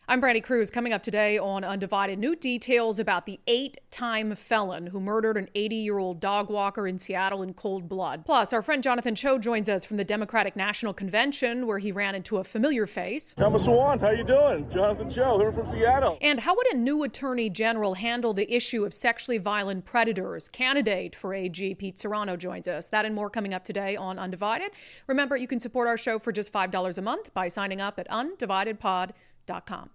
I'm Brandy Cruz. Coming up today on Undivided, new details about the 8-time felon who murdered an 80-year-old dog walker in Seattle in cold blood. Plus, our friend Jonathan Cho joins us from the Democratic National Convention, where he ran into a familiar face. Thomas Swans, how you doing? Jonathan Cho, here from Seattle. And how would a new attorney general handle the issue of sexually violent predators? Candidate for AG Pete Serrano joins us. That and more coming up today on Undivided. Remember, you can support our show for just $5 a month by signing up at undividedpod.com.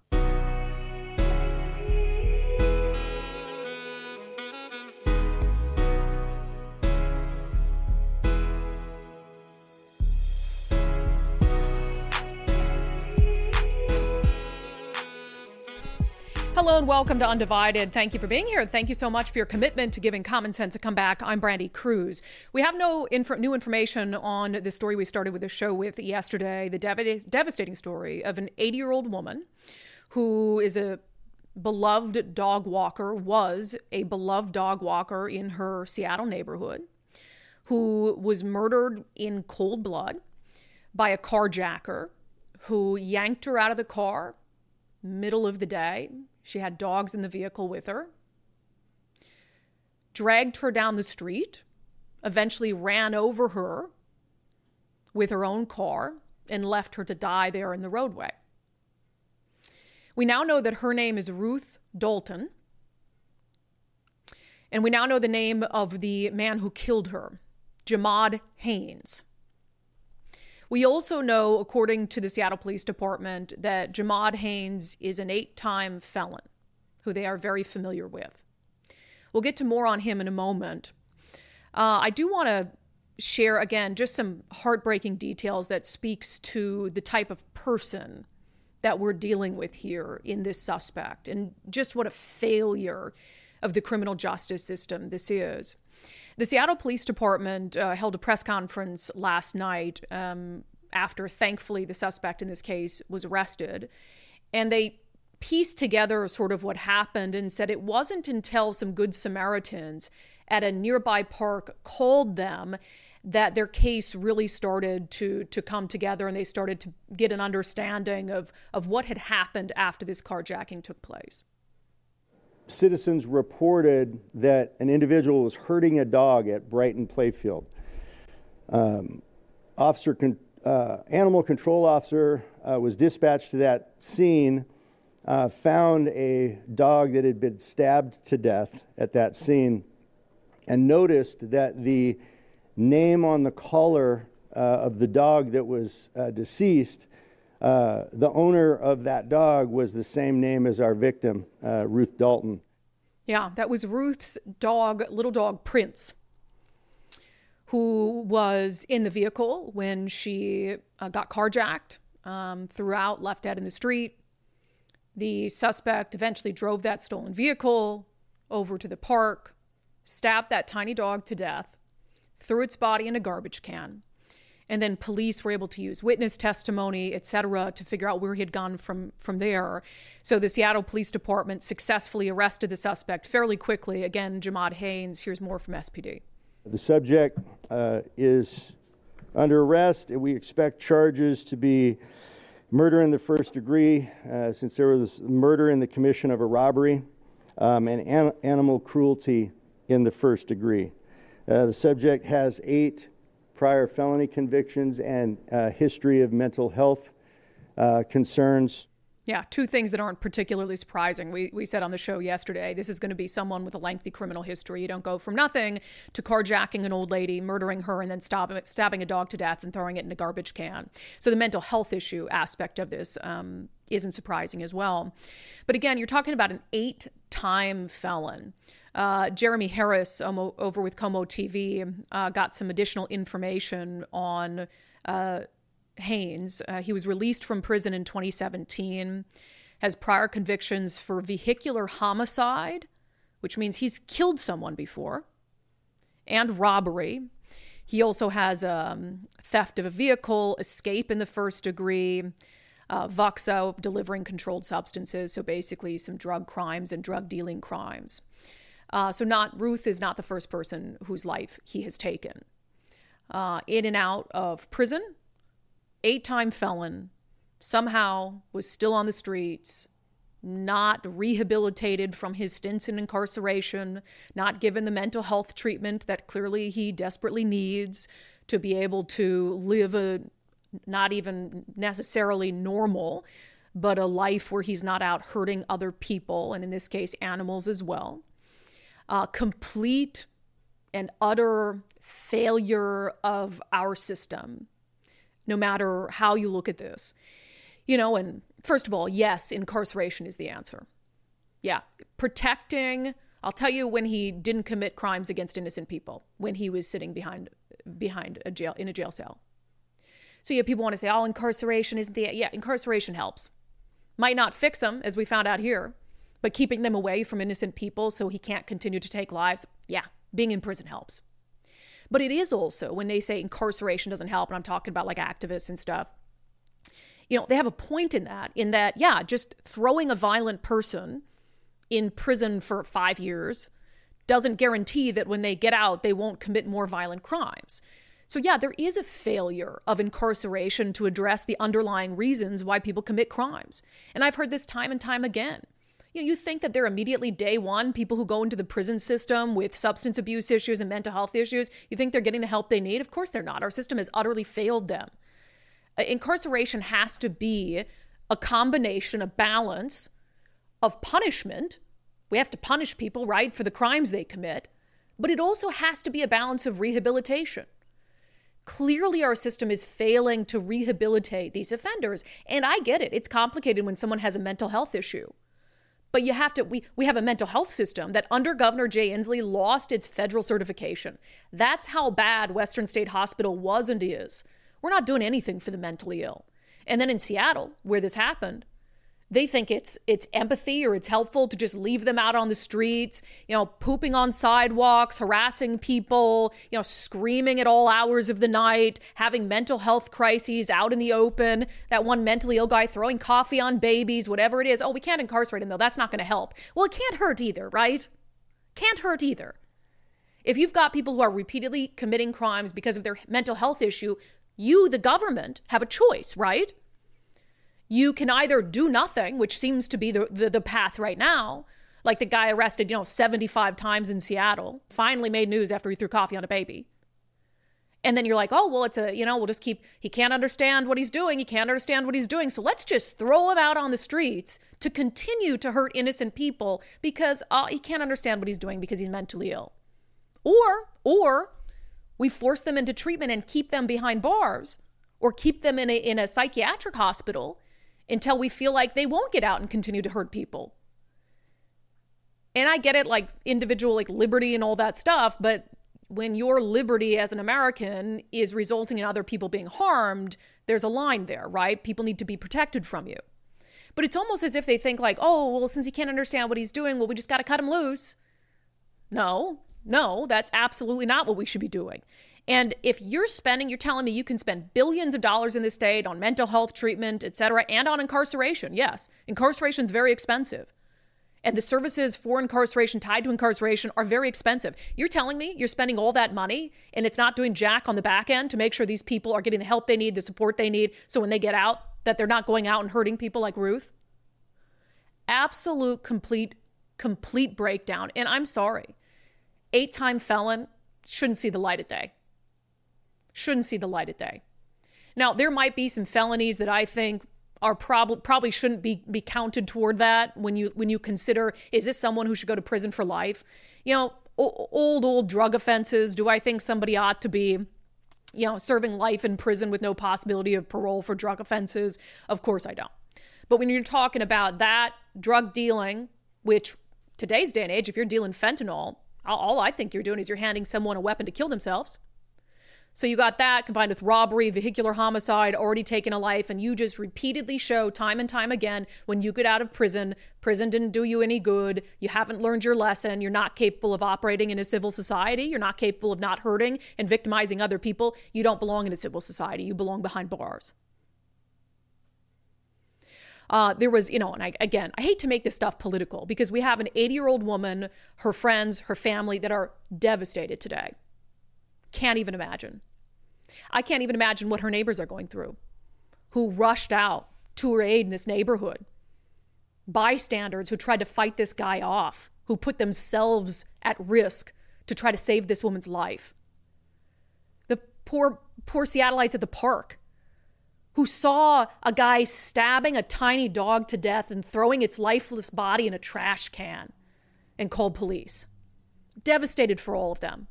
Hello and welcome to Undivided. Thank you for being here. Thank you so much for your commitment to giving common sense a comeback. I'm Brandy Cruz. We have no new information on the story we started with the show with yesterday, the devastating story of an 80-year-old woman who is a beloved dog walker, was a beloved dog walker in her Seattle neighborhood, who was murdered in cold blood by a carjacker who yanked her out of the car middle of the day. She had dogs in the vehicle with her, dragged her down the street, eventually ran over her with her own car, and left her to die there in the roadway. We now know that her name is Ruth Dalton, and we now know the name of the man who killed her, Jahmad Haynes. We also know, according to the Seattle Police Department, that Jahmad Haynes is an 8-time felon who they are very familiar with. We'll get to more on him in a moment. I do want to share, again, just some heartbreaking details that speaks to the type of person that we're dealing with here in this suspect and just what a failure of the criminal justice system this is. The Seattle Police Department held a press conference last night after, thankfully, the suspect in this case was arrested. And they pieced together sort of what happened and said it wasn't until some Good Samaritans at a nearby park called them that their case really started to come together, and they started to get an understanding of what had happened after this carjacking took place. Citizens reported that an individual was hurting a dog at Brighton Playfield. Animal control officer was dispatched to that scene, found a dog that had been stabbed to death at that scene, and noticed that the name on the collar of the dog that was deceased, the owner of that dog was the same name as our victim, Ruth Dalton. Yeah, that was Ruth's dog, little dog Prince, who was in the vehicle when she got carjacked, threw out, left dead in the street. The suspect eventually drove that stolen vehicle over to the park, stabbed that tiny dog to death, threw its body in a garbage can. And then police were able to use witness testimony, et cetera, to figure out where he had gone from there. So the Seattle Police Department successfully arrested the suspect fairly quickly. Again, Jahmad Haynes. Here's more from SPD. The subject is under arrest, and we expect charges to be murder in the first degree, since there was murder in the commission of a robbery, and animal cruelty in the first degree. The subject has 8 prior felony convictions and history of mental health concerns. Yeah, 2 things that aren't particularly surprising. We said on the show yesterday, this is going to be someone with a lengthy criminal history. You don't go from nothing to carjacking an old lady, murdering her, and then stabbing a dog to death and throwing it in a garbage can. So the mental health issue aspect of this isn't surprising as well. But again, you're talking about an 8-time felon. Jeremy Harris over with Como TV got some additional information on Haynes. He was released from prison in 2017, has prior convictions for vehicular homicide, which means he's killed someone before, and robbery. He also has theft of a vehicle, escape in the first degree, VOXO, delivering controlled substances, so basically some drug crimes and drug dealing crimes. Ruth is not the first person whose life he has taken. In and out of prison, 8-time felon, somehow was still on the streets, not rehabilitated from his stints in incarceration, not given the mental health treatment that clearly he desperately needs to be able to live a not even necessarily normal, but a life where he's not out hurting other people, and in this case, animals as well. Complete and utter failure of our system, no matter how you look at this. And first of all, yes, incarceration is the answer. Yeah, protecting. I'll tell you when he didn't commit crimes against innocent people, when he was sitting behind a jail cell. So yeah, people want to say, oh, incarceration isn't the, yeah, incarceration helps. Might not fix them, as we found out here, but keeping them away from innocent people so he can't continue to take lives, yeah, being in prison helps. But it is also, when they say incarceration doesn't help, and I'm talking about like activists and stuff, they have a point in that, yeah, just throwing a violent person in prison for 5 years doesn't guarantee that when they get out, they won't commit more violent crimes. So yeah, there is a failure of incarceration to address the underlying reasons why people commit crimes. And I've heard this time and time again. You think that they're immediately day one, people who go into the prison system with substance abuse issues and mental health issues, you think they're getting the help they need? Of course they're not. Our system has utterly failed them. Incarceration has to be a combination, a balance of punishment. We have to punish people, right, for the crimes they commit. But it also has to be a balance of rehabilitation. Clearly, our system is failing to rehabilitate these offenders. And I get it. It's complicated when someone has a mental health issue. But you have to, we have a mental health system that under Governor Jay Inslee lost its federal certification. That's how bad Western State Hospital was and is. We're not doing anything for the mentally ill. And then in Seattle, where this happened, they think it's empathy or it's helpful to just leave them out on the streets, pooping on sidewalks, harassing people, screaming at all hours of the night, having mental health crises out in the open, that one mentally ill guy throwing coffee on babies, whatever it is. Oh, we can't incarcerate him though. That's not going to help. Well, it can't hurt either, right? Can't hurt either. If you've got people who are repeatedly committing crimes because of their mental health issue, you, the government, have a choice, right? You can either do nothing, which seems to be the path right now, like the guy arrested, 75 times in Seattle, finally made news after he threw coffee on a baby. And then you're like, oh, well, we'll just he can't understand what he's doing. He can't understand what he's doing. So let's just throw him out on the streets to continue to hurt innocent people because he can't understand what he's doing because he's mentally ill. Or we force them into treatment and keep them behind bars or keep them in a psychiatric hospital until we feel like they won't get out and continue to hurt people. And I get it, like individual, like liberty and all that stuff, but when your liberty as an American is resulting in other people being harmed, there's a line there, right? People need to be protected from you. But it's almost as if they think like, oh, well, since he can't understand what he's doing, well, we just got to cut him loose. No, that's absolutely not what we should be doing. And if you're telling me you can spend billions of dollars in this state on mental health treatment, et cetera, and on incarceration. Yes, incarceration is very expensive. And the services for incarceration tied to incarceration are very expensive. You're telling me you're spending all that money and it's not doing jack on the back end to make sure these people are getting the help they need, the support they need, so when they get out, that they're not going out and hurting people like Ruth? Absolute, complete breakdown. And I'm sorry. 8-time felon shouldn't see the light of day. Shouldn't see the light of day. Now, there might be some felonies that I think are probably shouldn't be counted toward that when you consider, is this someone who should go to prison for life? Old drug offenses. Do I think somebody ought to be, serving life in prison with no possibility of parole for drug offenses? Of course I don't. But when you're talking about that drug dealing, which today's day and age, if you're dealing fentanyl, all I think you're doing is you're handing someone a weapon to kill themselves. So you got that combined with robbery, vehicular homicide, already taken a life, and you just repeatedly show time and time again when you get out of prison didn't do you any good, you haven't learned your lesson, you're not capable of operating in a civil society, you're not capable of not hurting and victimizing other people, you don't belong in a civil society, you belong behind bars. There was, and I hate to make this stuff political because we have an 80-year-old woman, her friends, her family that are devastated today. Can't even imagine. I can't even imagine what her neighbors are going through, who rushed out to her aid in this neighborhood. bystanders who tried to fight this guy off, who put themselves at risk to try to save this woman's life. The poor Seattleites at the park who saw a guy stabbing a tiny dog to death and throwing its lifeless body in a trash can and called police. Devastated for all of them.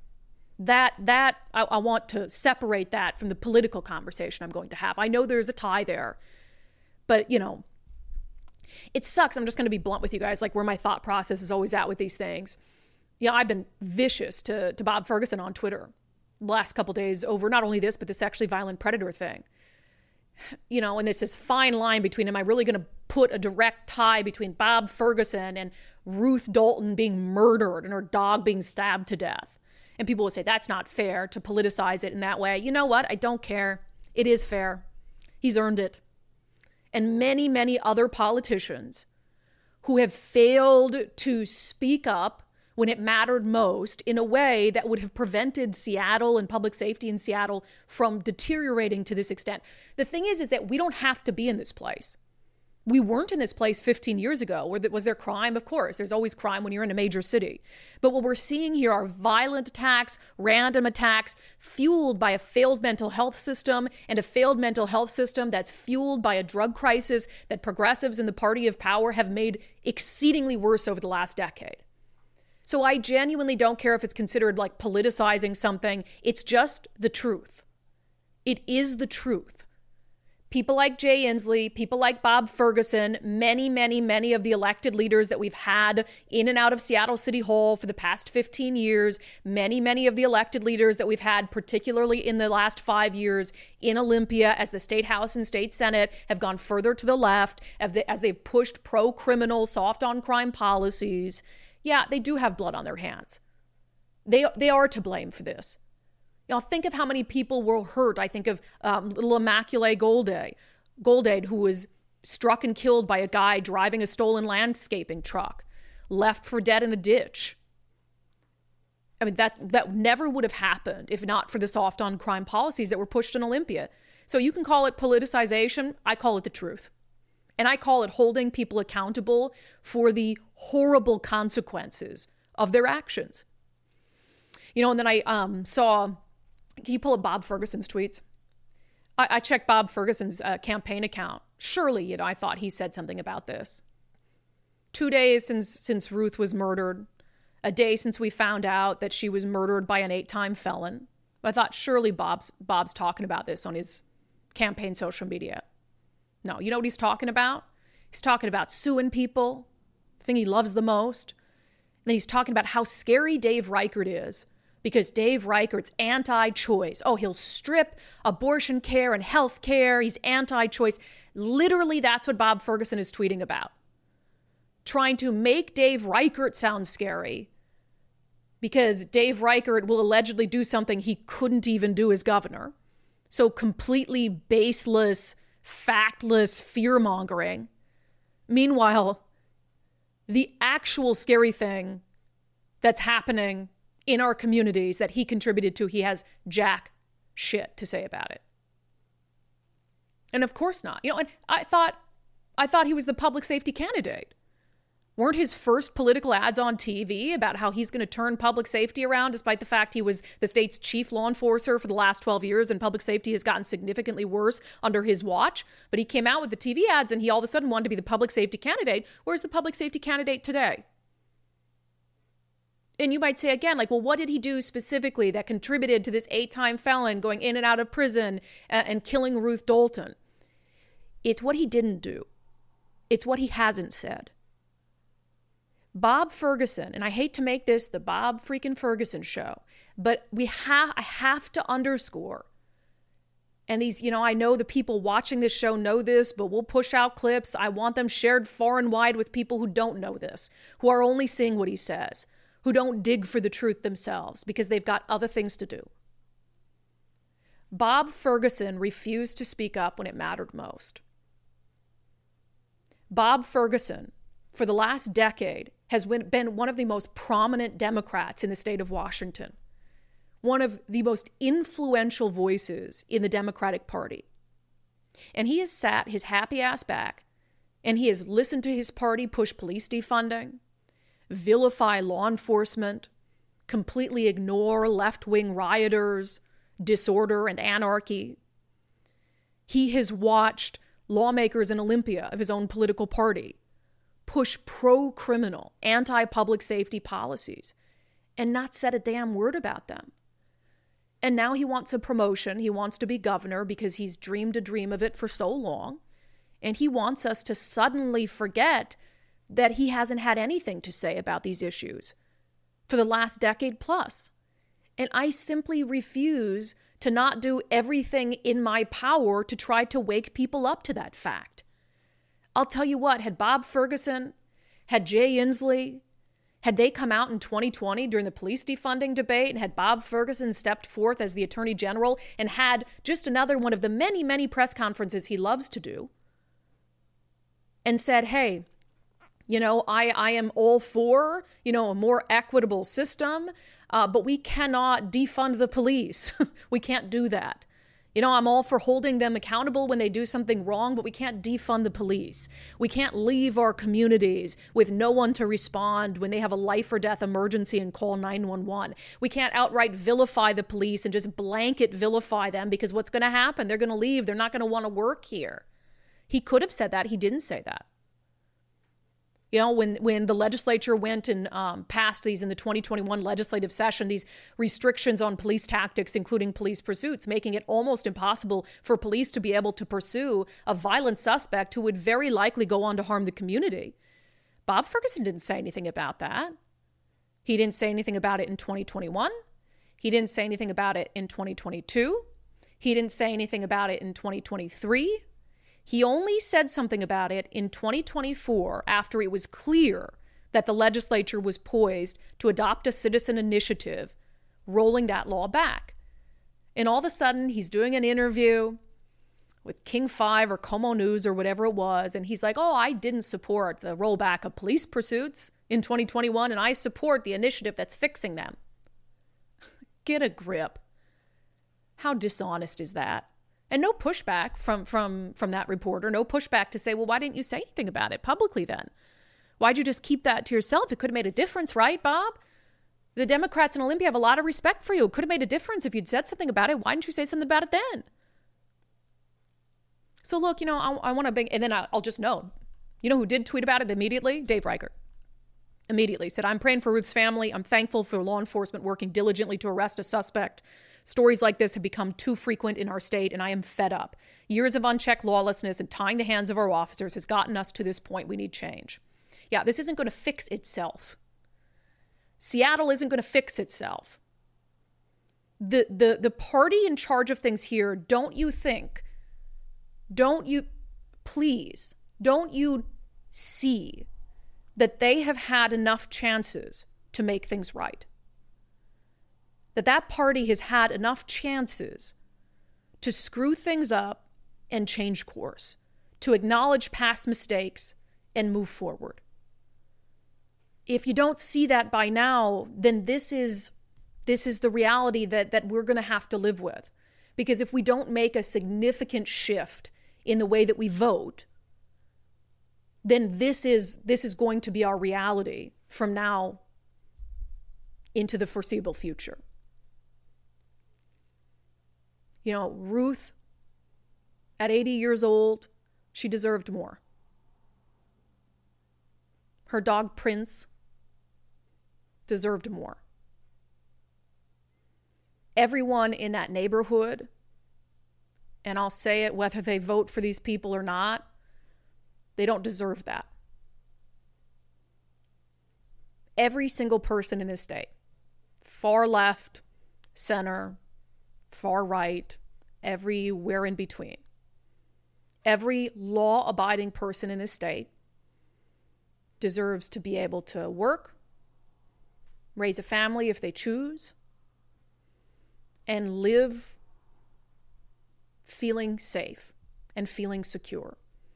I want to separate that from the political conversation I'm going to have. I know there's a tie there, but it sucks. I'm just going to be blunt with you guys, like where my thought process is always at with these things. I've been vicious to Bob Ferguson on Twitter the last couple days over not only this, but the sexually violent predator thing. And there's this fine line between, am I really going to put a direct tie between Bob Ferguson and Ruth Dalton being murdered and her dog being stabbed to death? And people will say, that's not fair to politicize it in that way. You know what? I don't care. It is fair. He's earned it. And many, many other politicians who have failed to speak up when it mattered most in a way that would have prevented Seattle and public safety in Seattle from deteriorating to this extent. The thing is that we don't have to be in this place. We weren't in this place 15 years ago. Was there crime? Of course. There's always crime when you're in a major city. But what we're seeing here are violent attacks, random attacks, fueled by a failed mental health system, and a failed mental health system that's fueled by a drug crisis that progressives in the party of power have made exceedingly worse over the last decade. So I genuinely don't care if it's considered like politicizing something. It's just the truth. It is the truth. People like Jay Inslee, people like Bob Ferguson, many, many, many of the elected leaders that we've had in and out of Seattle City Hall for the past 15 years, many, many of the elected leaders that we've had, particularly in the last 5 years in Olympia as the State House and State Senate have gone further to the left, as they've pushed pro-criminal, soft-on-crime policies. Yeah, they do have blood on their hands. They are to blame for this. Think of how many people were hurt. I think of little Immaculée Goldade, who was struck and killed by a guy driving a stolen landscaping truck, left for dead in a ditch. I mean, that never would have happened if not for the soft on crime policies that were pushed in Olympia. So you can call it politicization. I call it the truth. And I call it holding people accountable for the horrible consequences of their actions. And then I saw... Can you pull up Bob Ferguson's tweets? I checked Bob Ferguson's campaign account. Surely, I thought he said something about this. 2 days since Ruth was murdered. A day since we found out that she was murdered by an 8-time felon. I thought surely Bob's talking about this on his campaign social media. No, you know what he's talking about? He's talking about suing people, the thing he loves the most. And then he's talking about how scary Dave Reichert is. Because Dave Reichert's anti-choice. Oh, he'll strip abortion care and health care. He's anti-choice. Literally, that's what Bob Ferguson is tweeting about. Trying to make Dave Reichert sound scary because Dave Reichert will allegedly do something he couldn't even do as governor. So completely baseless, factless fear-mongering. Meanwhile, the actual scary thing that's happening in our communities that he contributed to, he has jack shit to say about it. And of course not. And I thought he was the public safety candidate. Weren't his first political ads on TV about how he's going to turn public safety around, despite the fact he was the state's chief law enforcer for the last 12 years and public safety has gotten significantly worse under his watch? But he came out with the TV ads and he all of a sudden wanted to be the public safety candidate. Where's the public safety candidate today? And you might say again, what did he do specifically that contributed to this 8-time felon going in and out of prison and killing Ruth Dalton? It's what he didn't do. It's what he hasn't said. Bob Ferguson, and I hate to make this the Bob freaking Ferguson show, but I have to underscore, and these, I know the people watching this show know this, but we'll push out clips. I want them shared far and wide with people who don't know this, who are only seeing what he says, who don't dig for the truth themselves because they've got other things to do. Bob Ferguson refused to speak up when it mattered most. Bob Ferguson, for the last decade, has been one of the most prominent Democrats in the state of Washington, one of the most influential voices in the Democratic Party. And he has sat his happy ass back And he has listened to his party push police defunding, vilify law enforcement, completely ignore left-wing rioters, disorder, and anarchy. He has watched lawmakers in Olympia of his own political party push pro-criminal, anti-public safety policies and not said a damn word about them. And now he wants a promotion. He wants to be governor because he's dreamed a dream of it for so long. And he wants us to suddenly forget that he hasn't had anything to say about these issues for the last decade plus. And I simply refuse to not do everything in my power to try to wake people up to that fact. I'll tell you what, had Bob Ferguson, had Jay Inslee, had they come out in 2020 during the police defunding debate, and had Bob Ferguson stepped forth as the Attorney General and had just another one of the many, many press conferences he loves to do, and said, hey, I am all for, a more equitable system, but we cannot defund the police. We can't do that. I'm all for holding them accountable when they do something wrong, but we can't defund the police. We can't leave our communities with no one to respond when they have a life or death emergency and call 911. We can't outright vilify the police and just blanket vilify them, because what's going to happen? They're going to leave. They're not going to want to work here. He could have said that. He didn't say that. When the legislature went and passed these in the 2021 legislative session, these restrictions on police tactics, including police pursuits, making it almost impossible for police to be able to pursue a violent suspect who would very likely go on to harm the community. Bob Ferguson didn't say anything about that. He didn't say anything about it in 2021. He didn't say anything about it in 2022. He didn't say anything about it in 2023. He only said something about it in 2024 after it was clear that the legislature was poised to adopt a citizen initiative, rolling that law back. And all of a sudden, he's doing an interview with King 5 or Como News or whatever it was, and he's like, I didn't support the rollback of police pursuits in 2021, and I support the initiative that's fixing them. Get a grip. How dishonest is that? And no pushback from that reporter, no pushback to say, well, why didn't you say anything about it publicly then? Why'd you just keep that to yourself? It could have made a difference, right, Bob? The Democrats in Olympia have a lot of respect for you. It could have made a difference if you'd said something about it. Why didn't you say something about it then? So look, I want to bring, and then I'll just know. Who did tweet about it immediately? Dave Reichert. Immediately said, I'm praying for Ruth's family. I'm thankful for law enforcement working diligently to arrest a suspect. Stories like this have become too frequent in our state, and I am fed up. Years of unchecked lawlessness and tying the hands of our officers has gotten us to this point. We need change. Yeah, this isn't going to fix itself. Seattle isn't going to fix itself. The party in charge of things here, don't you see that they have had enough chances to make things right? That party has had enough chances to screw things up and change course, to acknowledge past mistakes and move forward. If you don't see that by now, then this is the reality that we're going to have to live with. Because if we don't make a significant shift in the way that we vote, then this is going to be our reality from now into the foreseeable future. Ruth, at 80 years old, she deserved more. Her dog, Prince, deserved more. Everyone in that neighborhood, and I'll say it whether they vote for these people or not, they don't deserve that. Every single person in this state, far left, center, far right, everywhere in between. Every law-abiding person in this state deserves to be able to work, raise a family if they choose, and live feeling safe and feeling secure.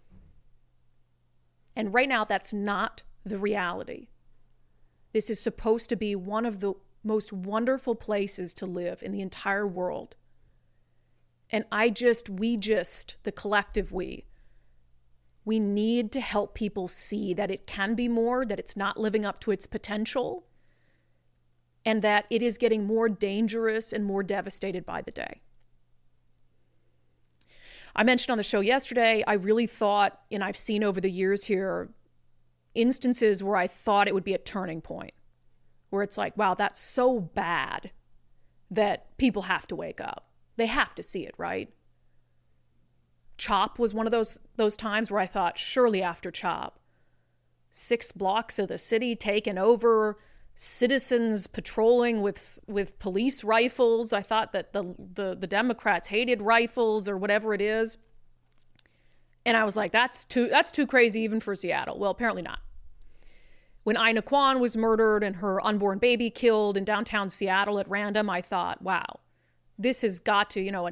And right now, that's not the reality. This is supposed to be one of the most wonderful places to live in the entire world. And the collective we, We need to help people see that it can be more, that it's not living up to its potential, and that it is getting more dangerous and more devastated by the day. I mentioned on the show yesterday, I really thought, and I've seen over the years here, instances where I thought it would be a turning point, where it's like, wow, that's so bad that people have to wake up. They have to see it, right? CHOP was one of those times where I thought, surely after CHOP, 6 blocks of the city taken over, citizens patrolling with police rifles. I thought that the Democrats hated rifles or whatever it is. And I was like, that's too crazy even for Seattle. Well, apparently not. When Ina Kwan was murdered and her unborn baby killed in downtown Seattle at random, I thought, wow, this has got to,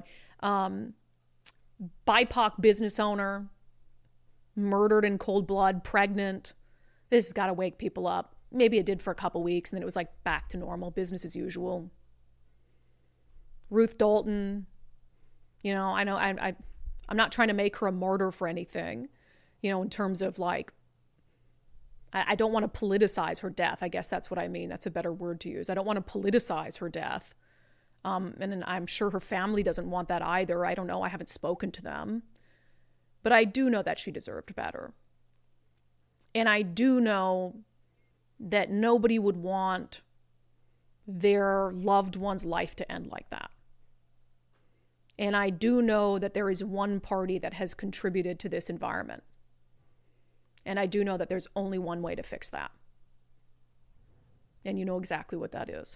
BIPOC business owner, murdered in cold blood, pregnant. This has got to wake people up. Maybe it did for a couple weeks, and then it was like back to normal, business as usual. Ruth Dalton, I know I'm not trying to make her a martyr for anything, in terms of like, I don't want to politicize her death. I guess that's what I mean. That's a better word to use. I don't want to politicize her death. And I'm sure her family doesn't want that either. I don't know. I haven't spoken to them. But I do know that she deserved better. And I do know that nobody would want their loved one's life to end like that. And I do know that there is one party that has contributed to this environment. And I do know that there's only one way to fix that. And you know exactly what that is.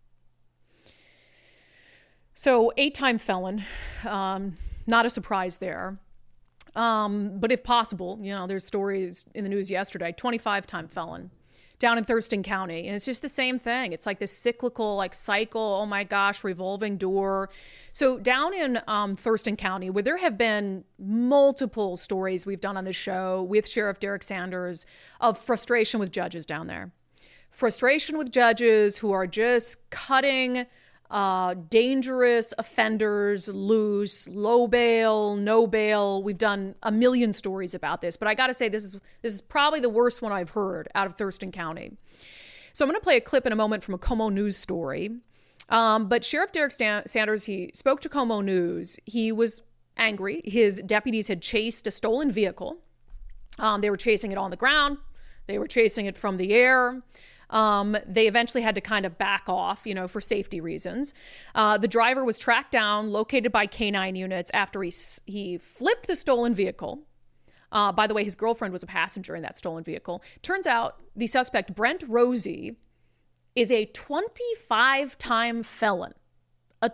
So 8-time felon, not a surprise there. But if possible, there's stories in the news yesterday, 25-time felon down in Thurston County. And it's just the same thing. It's like this cyclical, cycle, oh my gosh, revolving door. So down in Thurston County, where there have been multiple stories we've done on the show with Sheriff Derek Sanders of frustration with judges down there. Frustration with judges who are just cutting dangerous offenders loose, low bail, no bail. We've done a million stories about this, but I got to say this is probably the worst one I've heard out of Thurston County. So I'm going to play a clip in a moment from a Como News story. But Sheriff Derek Sanders, he spoke to Como News. He was angry. His deputies had chased a stolen vehicle. They were chasing it on the ground. They were chasing it from the air. They eventually had to kind of back off, for safety reasons. The driver was tracked down, located by K-9 units after he flipped the stolen vehicle. By the way, his girlfriend was a passenger in that stolen vehicle. Turns out the suspect, Brent Rosie, is a 25-time felon. A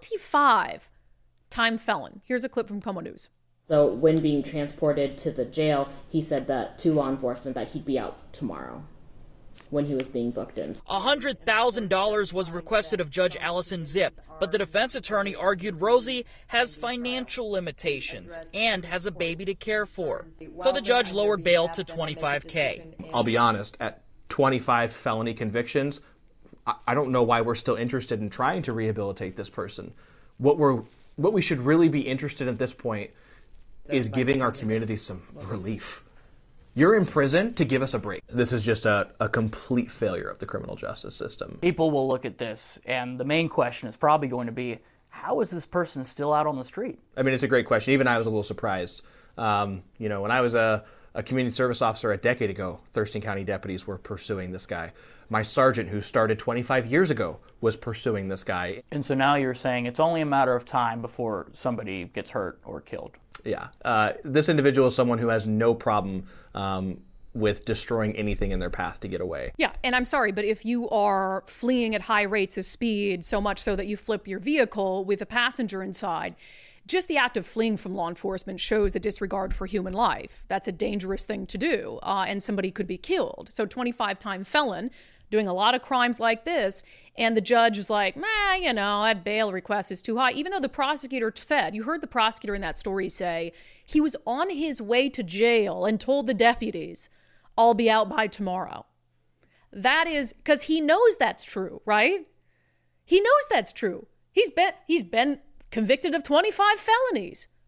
25-time felon. Here's a clip from Como News. So when being transported to the jail, he said that to law enforcement that he'd be out tomorrow, when he was being booked in. $100,000 was requested of Judge Allison Zip, but the defense attorney argued Rosie has financial limitations and has a baby to care for. So the judge lowered bail to $25K. I'll be honest, at 25 felony convictions, I don't know why we're still interested in trying to rehabilitate this person. What we should really be interested in at this point is giving our community some relief. You're in prison to give us a break. This is just a complete failure of the criminal justice system. People will look at this, and the main question is probably going to be, how is this person still out on the street? I mean, it's a great question. Even I was a little surprised. When I was a community service officer a decade ago, Thurston County deputies were pursuing this guy. My sergeant, who started 25 years ago, was pursuing this guy. And so now you're saying it's only a matter of time before somebody gets hurt or killed. Yeah. This individual is someone who has no problem with destroying anything in their path to get away. Yeah, and I'm sorry, but if you are fleeing at high rates of speed, so much so that you flip your vehicle with a passenger inside, just the act of fleeing from law enforcement shows a disregard for human life. That's a dangerous thing to do, and somebody could be killed. So 25-time felon doing a lot of crimes like this, and the judge is like, that bail request is too high. Even though the prosecutor said, you heard the prosecutor in that story say, he was on his way to jail and told the deputies, I'll be out by tomorrow. That is, because he knows that's true, right? He knows that's true. He's been convicted of 25 felonies.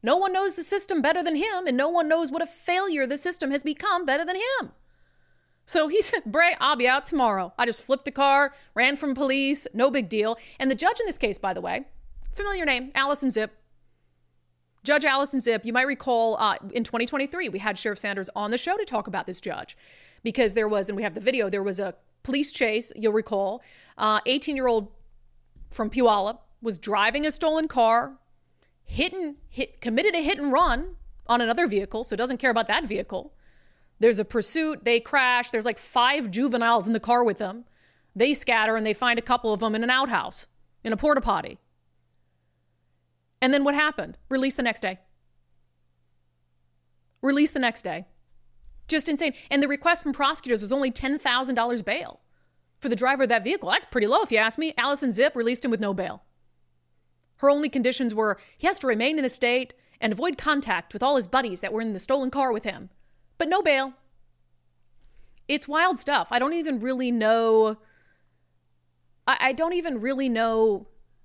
No one knows the system better than him, and no one knows what a failure the system has become better than him. So he said, Bray, I'll be out tomorrow. I just flipped a car, ran from police, no big deal. And the judge in this case, by the way, familiar name, Allison Zip. Judge Allison Zip, you might recall in 2023, we had Sheriff Sanders on the show to talk about this judge because there was, and we have the video, there was a police chase, you'll recall, 18-year-old from Puyallup was driving a stolen car, committed a hit and run on another vehicle, so doesn't care about that vehicle. There's a pursuit, they crash, there's like 5 juveniles in the car with them. They scatter and they find a couple of them in an outhouse, in a porta potty. And then what happened? Released the next day. Released the next day. Just insane. And the request from prosecutors was only $10,000 bail for the driver of that vehicle. That's pretty low if you ask me. Allison Zip released him with no bail. Her only conditions were he has to remain in the state and avoid contact with all his buddies that were in the stolen car with him. But no bail. It's wild stuff. I don't even really know. I don't even really know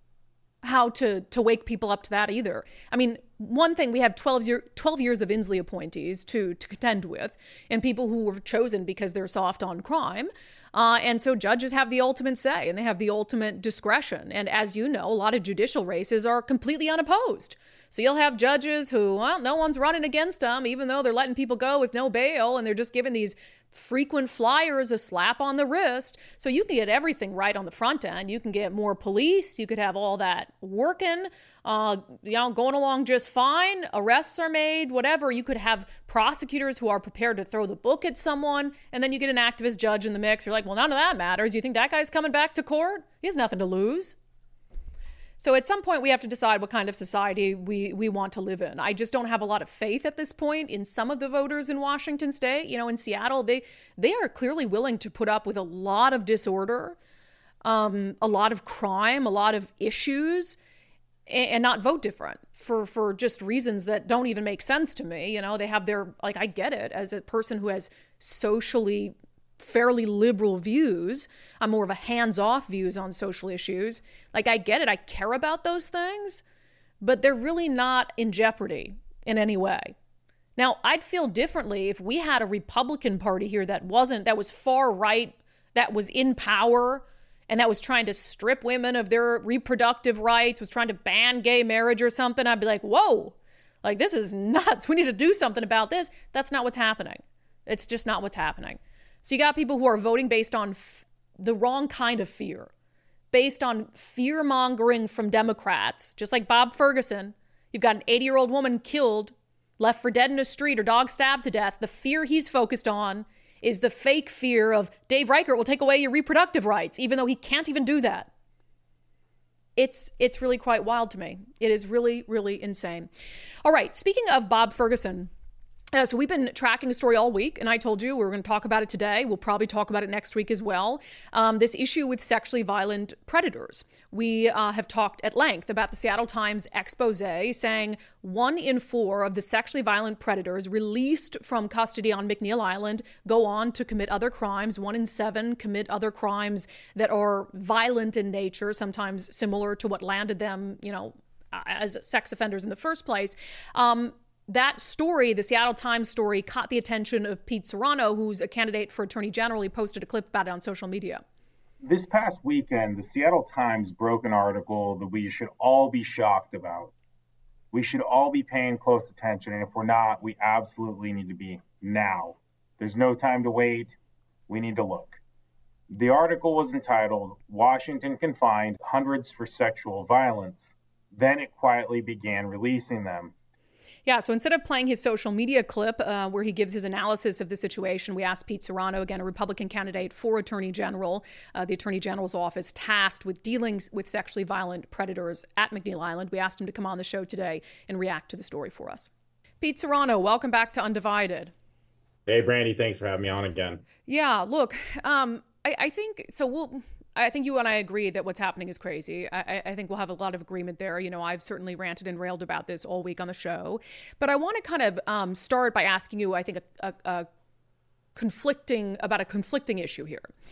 how to wake people up to that either. I mean, one thing, we have 12 years of Inslee appointees to contend with, and people who were chosen because they're soft on crime. And so judges have the ultimate say and they have the ultimate discretion. And as you know, a lot of judicial races are completely unopposed. So you'll have judges who, well, no one's running against them, even though they're letting people go with no bail, and they're just giving these frequent flyers a slap on the wrist. So you can get everything right on the front end. You can get more police. You could have all that working, going along just fine. Arrests are made, whatever. You could have prosecutors who are prepared to throw the book at someone, and then you get an activist judge in the mix. You're like, well, none of that matters. You think that guy's coming back to court? He has nothing to lose. So at some point, we have to decide what kind of society we want to live in. I just don't have a lot of faith at this point in some of the voters in Washington State. You know, in Seattle, they are clearly willing to put up with a lot of disorder, a lot of crime, a lot of issues, and not vote different for just reasons that don't even make sense to me. You know, they have their, like, I get it as a person who has socially fairly liberal views. I'm more of a hands-off views on social issues. Like, I get it. I care about those things, but they're really not in jeopardy in any way. Now, I'd feel differently if we had a Republican Party here that was far right, that was in power, and that was trying to strip women of their reproductive rights, was trying to ban gay marriage or something. I'd be like, whoa, like, this is nuts. We need to do something about this. That's not what's happening. It's just not what's happening. So you got people who are voting based on the wrong kind of fear, based on fear-mongering from Democrats, just like Bob Ferguson. You've got an 80-year-old woman killed, left for dead in a street, or dog stabbed to death. The fear he's focused on is the fake fear of Dave Reichert will take away your reproductive rights, even though he can't even do that. It's really quite wild to me. It is really, really insane. All right, speaking of Bob Ferguson, so we've been tracking a story all week, and I told you we were going to talk about it today. We'll probably talk about it next week as well. This issue with sexually violent predators. We have talked at length about the Seattle Times expose saying 1 in 4 of the sexually violent predators released from custody on McNeil Island go on to commit other crimes. 1 in 7 commit other crimes that are violent in nature, sometimes similar to what landed them, as sex offenders in the first place. That story, the Seattle Times story, caught the attention of Pete Serrano, who's a candidate for Attorney General. He posted a clip about it on social media. This past weekend, the Seattle Times broke an article that we should all be shocked about. We should all be paying close attention, and if we're not, we absolutely need to be now. There's no time to wait. We need to look. The article was entitled, "Washington Confined Hundreds for Sexual Violence." Then it quietly began releasing them. Yeah, so instead of playing his social media clip where he gives his analysis of the situation, we asked Pete Serrano, again, a Republican candidate for Attorney General, the Attorney General's office tasked with dealing with sexually violent predators at McNeil Island. We asked him to come on the show today and react to the story for us. Pete Serrano, welcome back to Undivided. Hey, Brandy, thanks for having me on again. Yeah, look, I think you and I agree that what's happening is crazy. I think we'll have a lot of agreement there. I've certainly ranted and railed about this all week on the show. But I want to kind of start by asking you, I think, a conflicting issue here.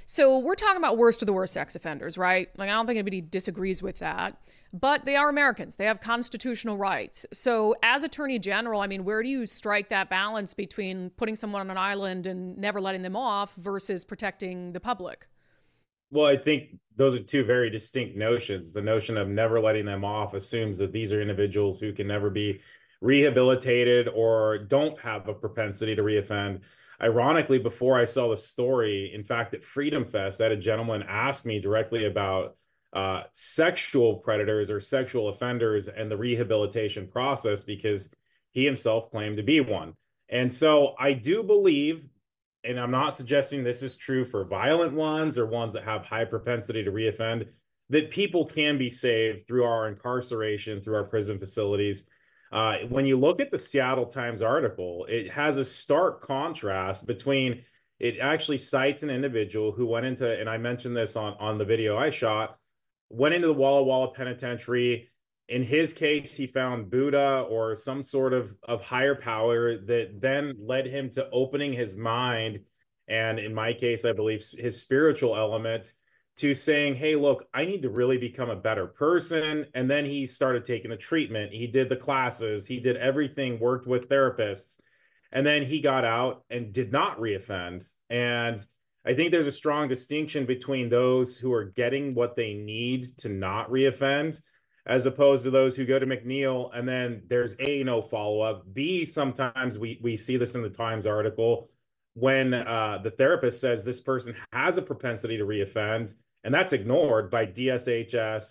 So we're talking about worst of the worst sex offenders, right? Like, I don't think anybody disagrees with that. But they are Americans. They have constitutional rights. So as Attorney General, I mean, where do you strike that balance between putting someone on an island and never letting them off versus protecting the public? Well, I think those are two very distinct notions. The notion of never letting them off assumes that these are individuals who can never be rehabilitated or don't have a propensity to reoffend. Ironically, before I saw the story, in fact, at Freedom Fest, I had a gentleman ask me directly about sexual predators or sexual offenders and the rehabilitation process because he himself claimed to be one. And so I do believe, and I'm not suggesting this is true for violent ones or ones that have high propensity to reoffend, that people can be saved through our incarceration, through our prison facilities. When you look at the Seattle Times article, it has a stark contrast between, it actually cites an individual who went into, and I mentioned this on the video I shot, went into the Walla Walla Penitentiary. In his case, he found Buddha or some sort of higher power that then led him to opening his mind. And in my case, I believe his spiritual element to saying, hey, look, I need to really become a better person. And then he started taking the treatment. He did the classes. He did everything, worked with therapists. And then he got out and did not reoffend. And I think there's a strong distinction between those who are getting what they need to not reoffend, as opposed to those who go to McNeil and then there's A, no follow-up. B, sometimes we see this in the Times article when the therapist says this person has a propensity to reoffend, and that's ignored by DSHS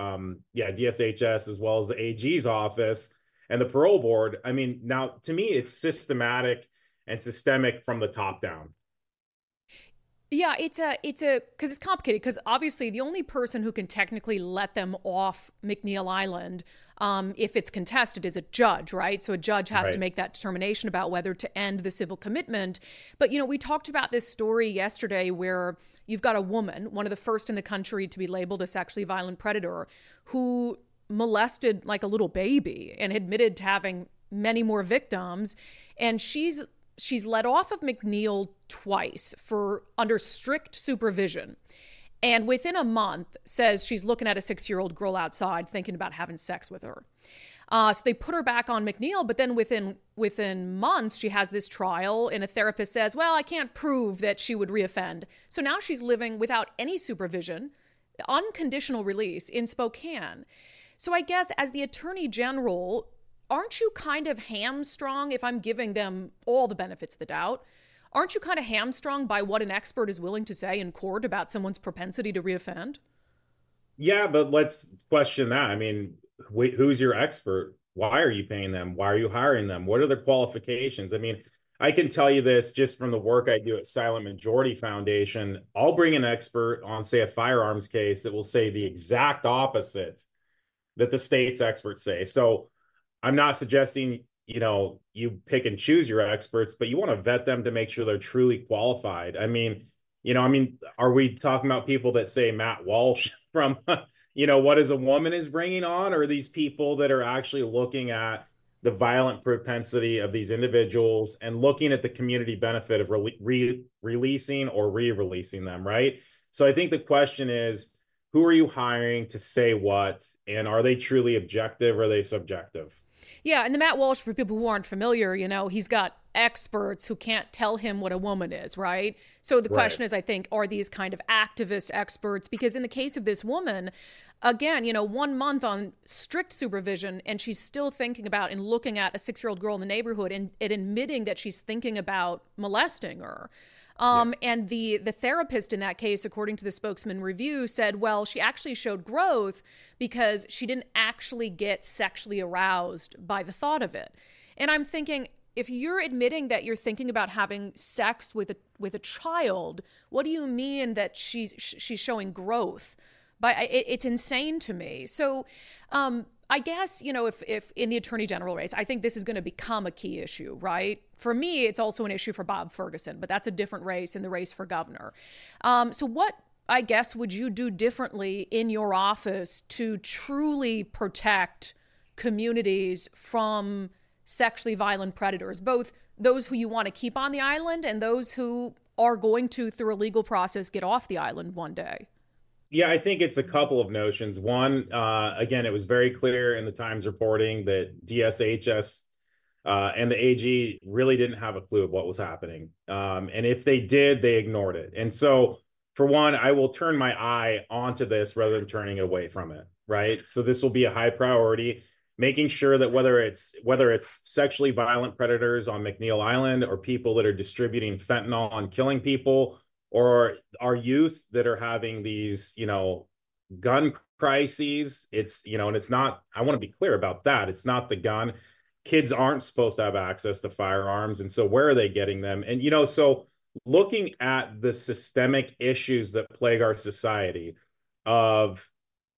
DSHS as well as the AG's office and the parole board. I mean, now to me, it's systematic and systemic from the top down. Yeah, because it's complicated, because obviously the only person who can technically let them off McNeil Island, if it's contested, is a judge, right? So a judge has to make that determination about whether to end the civil commitment. But, you know, we talked about this story yesterday where you've got a woman, one of the first in the country to be labeled a sexually violent predator, who molested like a little baby and admitted to having many more victims. And she's let off of McNeil twice for under strict supervision. And within a month says she's looking at a 6-year-old girl outside thinking about having sex with her. So they put her back on McNeil, but then within months, she has this trial and a therapist says, well, I can't prove that she would reoffend. So now she's living without any supervision, unconditional release in Spokane. So I guess as the Attorney General, aren't you kind of hamstrung, if I'm giving them all the benefits of the doubt, aren't you kind of hamstrung by what an expert is willing to say in court about someone's propensity to reoffend? Yeah, but let's question that. I mean, who's your expert? Why are you paying them? Why are you hiring them? What are their qualifications? I mean, I can tell you this just from the work I do at Silent Majority Foundation. I'll bring an expert on, say, a firearms case that will say the exact opposite that the state's experts say. So I'm not suggesting, you know, you pick and choose your experts, but you want to vet them to make sure they're truly qualified. I mean, are we talking about people that say Matt Walsh from, What Is a Woman is bringing on, or are these people that are actually looking at the violent propensity of these individuals and looking at the community benefit of releasing or re-releasing them, right? So I think the question is, who are you hiring to say what, and are they truly objective or are they subjective? Yeah, and the Matt Walsh, for people who aren't familiar, he's got experts who can't tell him what a woman is, right? So the question is, I think, are these kind of activist experts? Because in the case of this woman, again, 1 month on strict supervision, and she's still thinking about and looking at a 6-year-old girl in the neighborhood and admitting that she's thinking about molesting her. And the therapist in that case, according to the Spokesman Review, said, well, she actually showed growth because she didn't actually get sexually aroused by the thought of it. And I'm thinking, if you're admitting that you're thinking about having sex with a child, what do you mean that she's showing growth? It's insane to me. So I guess, if in the Attorney General race, I think this is going to become a key issue, right? For me, it's also an issue for Bob Ferguson, but that's a different race in the race for governor. So what, I guess, would you do differently in your office to truly protect communities from sexually violent predators, both those who you want to keep on the island and those who are going to, through a legal process, get off the island one day? Yeah, I think it's a couple of notions. One, again, it was very clear in the Times reporting that DSHS and the AG really didn't have a clue of what was happening. And if they did, they ignored it. And so, for one, I will turn my eye onto this rather than turning away from it, right? So this will be a high priority, making sure that whether it's sexually violent predators on McNeil Island or people that are distributing fentanyl and killing people, or our youth that are having these, gun crises. It's, and it's not, I want to be clear about that. It's not the gun. Kids aren't supposed to have access to firearms. And so where are they getting them? And, so looking at the systemic issues that plague our society of,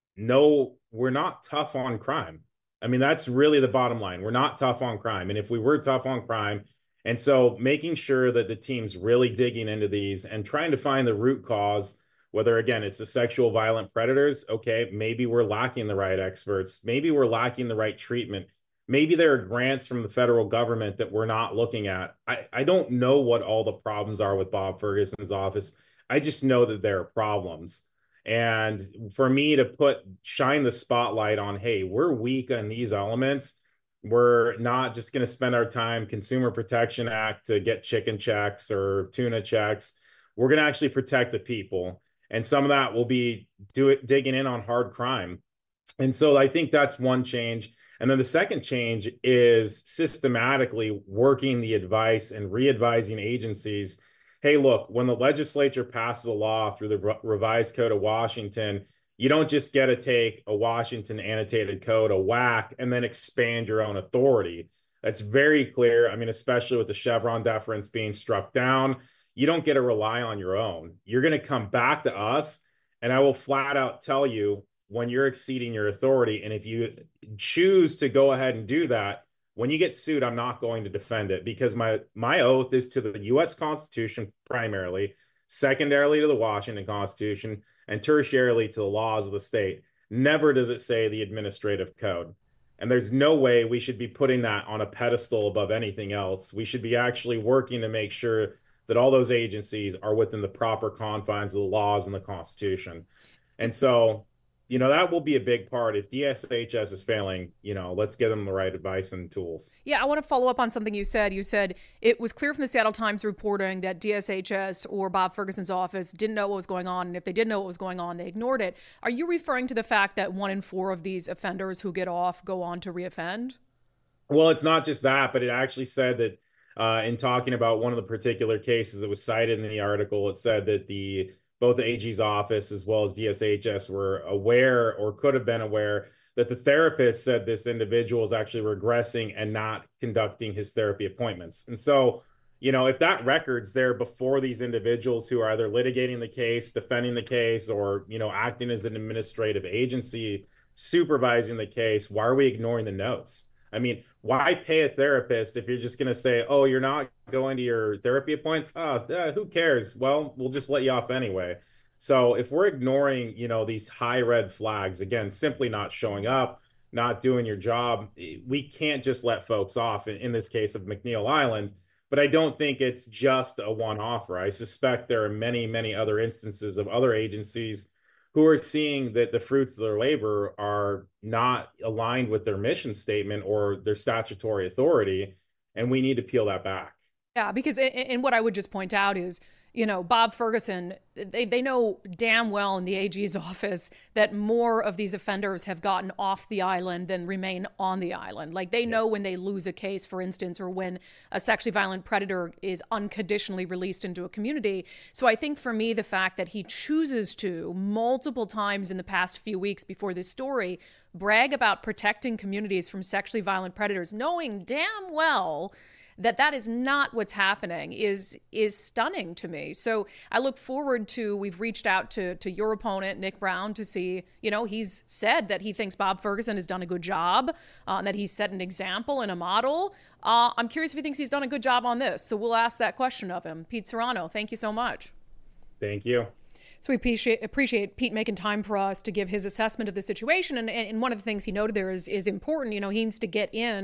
no, we're not tough on crime. I mean, that's really the bottom line. We're not tough on crime. And if we were tough on crime, and so making sure that the team's really digging into these and trying to find the root cause, whether, again, it's the sexual violent predators, okay, maybe we're lacking the right experts. Maybe we're lacking the right treatment. Maybe there are grants from the federal government that we're not looking at. I don't know what all the problems are with Bob Ferguson's office. I just know that there are problems. And for me to shine the spotlight on, hey, we're weak on these elements. We're not just going to spend our time Consumer Protection Act to get chicken checks or tuna checks. We're going to actually protect the people. And some of that will be digging in on hard crime. And so I think that's one change. And then the second change is systematically working the advice and re-advising agencies. Hey, look, when the legislature passes a law through the revised code of Washington, you don't just get to take a Washington annotated code, a whack, and then expand your own authority. That's very clear. I mean, especially with the Chevron deference being struck down, you don't get to rely on your own. You're going to come back to us, and I will flat out tell you when you're exceeding your authority. And if you choose to go ahead and do that, when you get sued, I'm not going to defend it, because my oath is to the U.S. Constitution primarily, secondarily to the Washington Constitution, and tertiarily to the laws of the state. Never does it say the administrative code. And there's no way we should be putting that on a pedestal above anything else. We should be actually working to make sure that all those agencies are within the proper confines of the laws and the Constitution. And so, that will be a big part. If DSHS is failing, let's give them the right advice and tools. Yeah, I want to follow up on something you said. You said it was clear from the Seattle Times reporting that DSHS or Bob Ferguson's office didn't know what was going on. And if they did know what was going on, they ignored it. Are you referring to the fact that 1 in 4 of these offenders who get off go on to reoffend? Well, it's not just that, but it actually said that in talking about one of the particular cases that was cited in the article, it said that both the AG's office as well as DSHS were aware, or could have been aware, that the therapist said this individual is actually regressing and not conducting his therapy appointments. And so, if that record's there before these individuals who are either litigating the case, defending the case, or, acting as an administrative agency supervising the case, why are we ignoring the notes? I mean, why pay a therapist if you're just going to say, oh, you're not going to your therapy appointments? Who cares? Well, we'll just let you off anyway. So if we're ignoring, these high red flags, again, simply not showing up, not doing your job, we can't just let folks off in this case of McNeil Island. But I don't think it's just a one-off. I suspect there are many, many other instances of other agencies who are seeing that the fruits of their labor are not aligned with their mission statement or their statutory authority, and we need to peel that back. Yeah, because and what I would just point out is, Bob Ferguson, they know damn well in the AG's office that more of these offenders have gotten off the island than remain on the island. Like, they know when they lose a case, for instance, or when a sexually violent predator is unconditionally released into a community. So I think for me, the fact that he chooses to multiple times in the past few weeks before this story brag about protecting communities from sexually violent predators, knowing damn well that is not what's happening, is stunning to me. So I look forward to, we've reached out to your opponent, Nick Brown, to see, he's said that he thinks Bob Ferguson has done a good job, that he's set an example and a model. I'm curious if he thinks he's done a good job on this. So we'll ask that question of him. Pete Serrano, thank you so much. Thank you. So we appreciate Pete making time for us to give his assessment of the situation. And one of the things he noted there is important. He needs to get in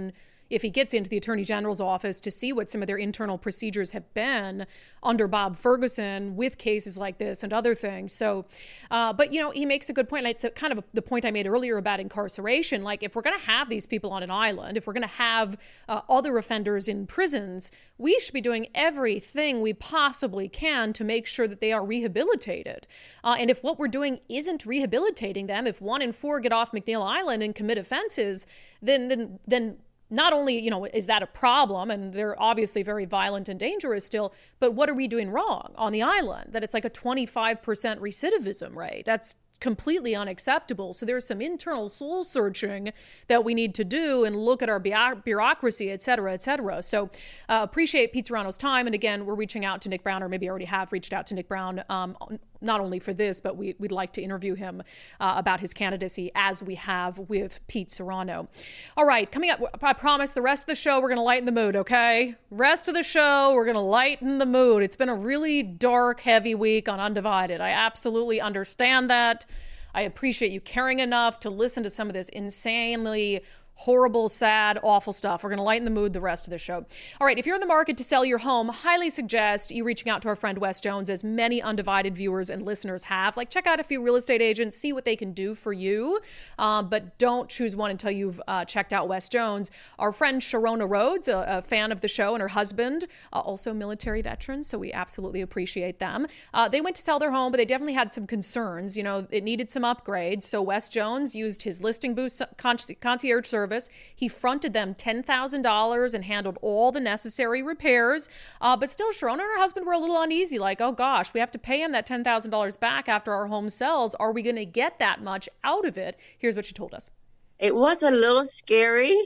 if he gets into the Attorney General's office, to see what some of their internal procedures have been under Bob Ferguson with cases like this and other things. So, but, you know, he makes a good point. It's kind of the point I made earlier about incarceration. Like, if we're going to have these people on an island, if we're going to have other offenders in prisons, we should be doing everything we possibly can to make sure that they are rehabilitated. And if what we're doing isn't rehabilitating them, if 1 in 4 get off McNeil Island and commit offenses, then not only, you know, is that a problem, and they're obviously very violent and dangerous still, but what are we doing wrong on the island? That it's like a 25% recidivism rate. That's completely unacceptable. So there's some internal soul searching that we need to do and look at our bureaucracy, et cetera, et cetera. So appreciate Pete Serrano's time. And again, we're reaching out to Nick Brown, or maybe already have reached out to Nick Brown, not only for this, but we'd like to interview him about his candidacy, as we have with Pete Serrano. All right, coming up, I promise the rest of the show, we're going to lighten the mood, okay? Rest of the show, we're going to lighten the mood. It's been a really dark, heavy week on Undivided. I absolutely understand that. I appreciate you caring enough to listen to some of this insanely horrible, sad, awful stuff. We're going to lighten the mood the rest of the show. All right, if you're in the market to sell your home, highly suggest you reaching out to our friend Wes Jones, as many Undivided viewers and listeners have. Like, check out a few real estate agents, see what they can do for you, but don't choose one until you've checked out Wes Jones. Our friend Sharona Rhodes, a fan of the show, and her husband, also military veterans, so we absolutely appreciate them. They went to sell their home, but they definitely had some concerns. You know, it needed some upgrades, so Wes Jones used his listing boost concierge service. He fronted them $10,000 and handled all the necessary repairs. But still, Sharona and her husband were a little uneasy, like, oh gosh, we have to pay him that $10,000 back after our home sells. Are we going to get that much out of it? Here's what she told us. It was a little scary,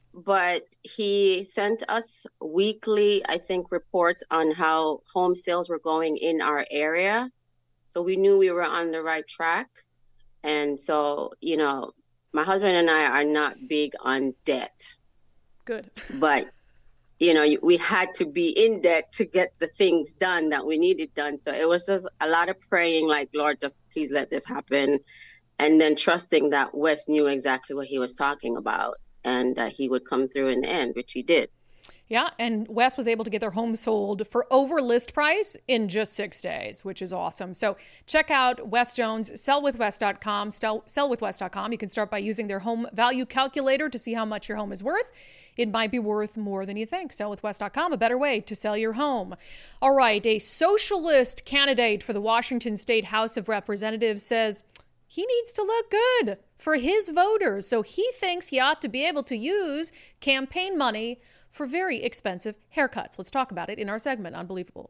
but he sent us weekly, I think, reports on how home sales were going in our area. So we knew we were on the right track. And so, you know, my husband and I are not big on debt. Good. But, you know, we had to be in debt to get the things done that we needed done. So it was just a lot of praying, like, Lord, just please let this happen. And then trusting that Wes knew exactly what he was talking about, and that he would come through in the end, which he did. Yeah, and Wes was able to get their home sold for over list price in just 6 days, which is awesome. So check out Wes Jones, sellwithwes.com, sellwithwes.com. You can start by using their home value calculator to see how much your home is worth. It might be worth more than you think. Sellwithwes.com, a better way to sell your home. All right, a socialist candidate for the Washington State House of Representatives says he needs to look good for his voters. So he thinks he ought to be able to use campaign money for very expensive haircuts. Let's talk about it in our segment, Unbelievable.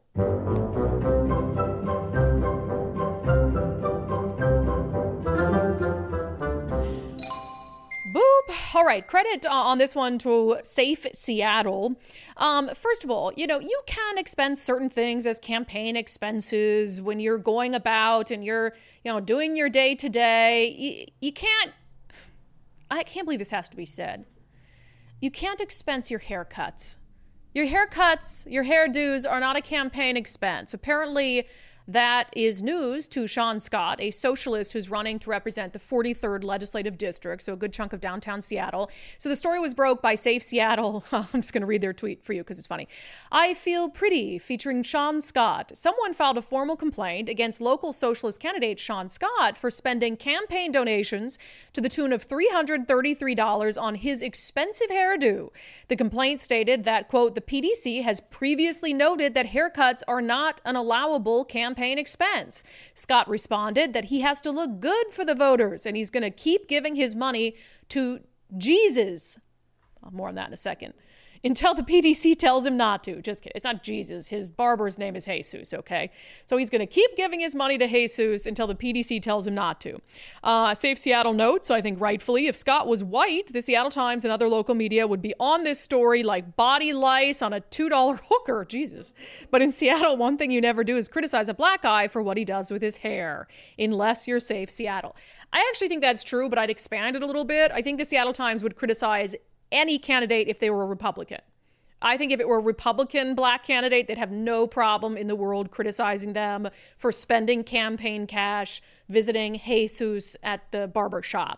Boop. All right, credit on this one to Safe Seattle. First of all, you know, you can expense certain things as campaign expenses when you're going about and you're, you know, doing your day-to-day. You can't, I can't believe this has to be said. You can't expense your haircuts. Your haircuts, your hairdos are not a campaign expense. Apparently, that is news to Sean Scott, a socialist who's running to represent the 43rd Legislative District, so a good chunk of downtown Seattle. So the story was broke by Safe Seattle. I'm just going to read their tweet for you because it's funny. I feel pretty, featuring Sean Scott. Someone filed a formal complaint against local socialist candidate Sean Scott for spending campaign donations to the tune of $333 on his expensive hairdo. The complaint stated that, quote, the PDC has previously noted that haircuts are not an allowable campaign expense. Scott responded that he has to look good for the voters and he's going to keep giving his money to Jesus. More on that in a second. Until the PDC tells him not to. Just kidding. It's not Jesus. His barber's name is Jesus, okay? So he's going to keep giving his money to Jesus until the PDC tells him not to. Safe Seattle notes, I think rightfully, if Scott was white, the Seattle Times and other local media would be on this story like body lice on a $2 hooker. Jesus. But in Seattle, one thing you never do is criticize a black guy for what he does with his hair, unless you're Safe Seattle. I actually think that's true, but I'd expand it a little bit. I think the Seattle Times would criticize any candidate if they were a Republican. I think if it were a Republican black candidate, they'd have no problem in the world criticizing them for spending campaign cash visiting Jesus at the barber shop.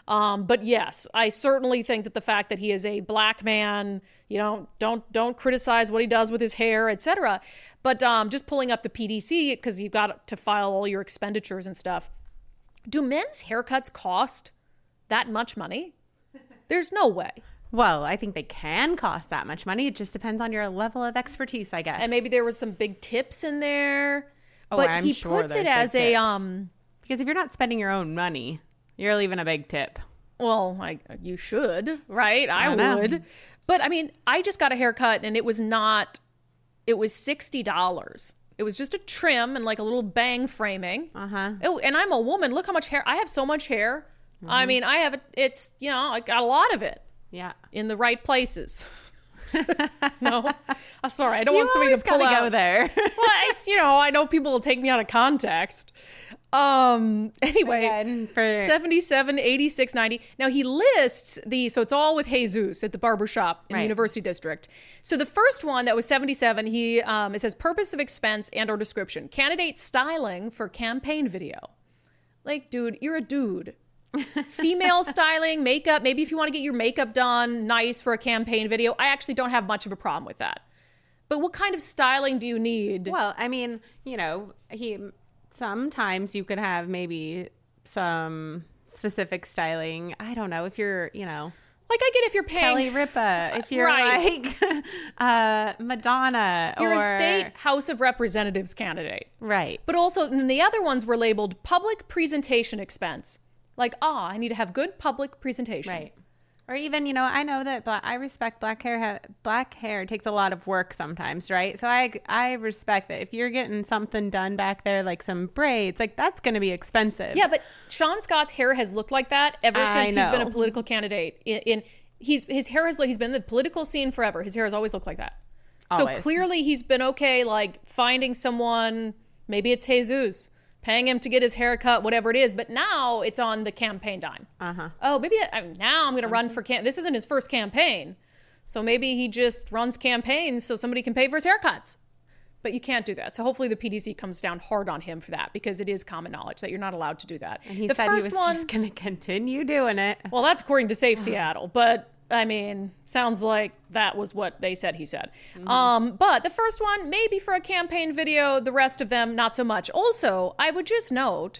But yes, I certainly think that the fact that he is a black man, don't criticize what he does with his hair, etc. But just pulling up the PDC, because you've got to file all your expenditures and stuff. Do men's haircuts cost that much money? There's no way. Well, I think they can cost that much money. It just depends on your level of expertise, I guess. And maybe there was some big tips in there. Oh, but I'm he sure puts it there's as big a tips. Because if you're not spending your own money, you're leaving a big tip. Well, you should, right? I know. would. But I mean, I just got a haircut and it was $60. It was just a trim and like a little bang framing. And I'm a woman. Look how much hair. I have so much hair. I mean, I have I got a lot of it. Yeah. In the right places. No, sorry, I don't want somebody to pull out. Go there. Well, I know people will take me out of context. Anyway, for 77, 86, 90. Now he lists so it's all with Jesus at the barbershop in the University District. So the first one that was 77, it says purpose of expense and or description, candidate styling for campaign video. Like, dude, you're a dude. Female styling, makeup, maybe if you want to get your makeup done nice for a campaign video, I actually don't have much of a problem with that. But what kind of styling do you need? Well, I mean, sometimes you could have maybe some specific styling. I don't know if you're, like I get if you're paying Kelly Ripa, if you're like Madonna, you're or a state House of Representatives candidate, right? But also, the other ones were labeled public presentation expense. Like, I need to have good public presentation. Right. Or even, I know that I respect black hair. Black hair takes a lot of work sometimes, right? So I respect that if you're getting something done back there, like some braids, like that's going to be expensive. Yeah, but Sean Scott's hair has looked like that ever since he's been a political candidate. He's been in the political scene forever. His hair has always looked like that. Always. So clearly he's been okay, like finding someone, maybe it's Jesus, paying him to get his hair cut, whatever it is. But now it's on the campaign dime. Oh, maybe now I'm going to run for this isn't his first campaign. So maybe he just runs campaigns so somebody can pay for his haircuts. But you can't do that. So hopefully the PDC comes down hard on him for that, because it is common knowledge that you're not allowed to do that. And he said he was just going to continue doing it. Well, that's according to Safe Seattle. But I mean, sounds like that was what they said he said. But the first one, maybe for a campaign video, the rest of them, not so much. Also, I would just note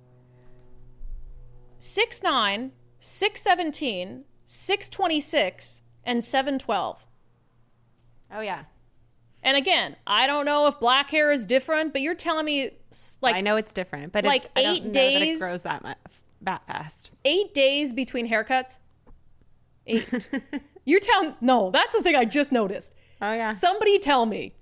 6'9", 6'17", 6'26", and 7'12". Oh, yeah. And again, I don't know if black hair is different, but you're telling me I know it's different, but like 8 days that it grows that fast. 8 days between haircuts. 8. You're telling no, that's the thing I just noticed. Oh yeah. Somebody tell me,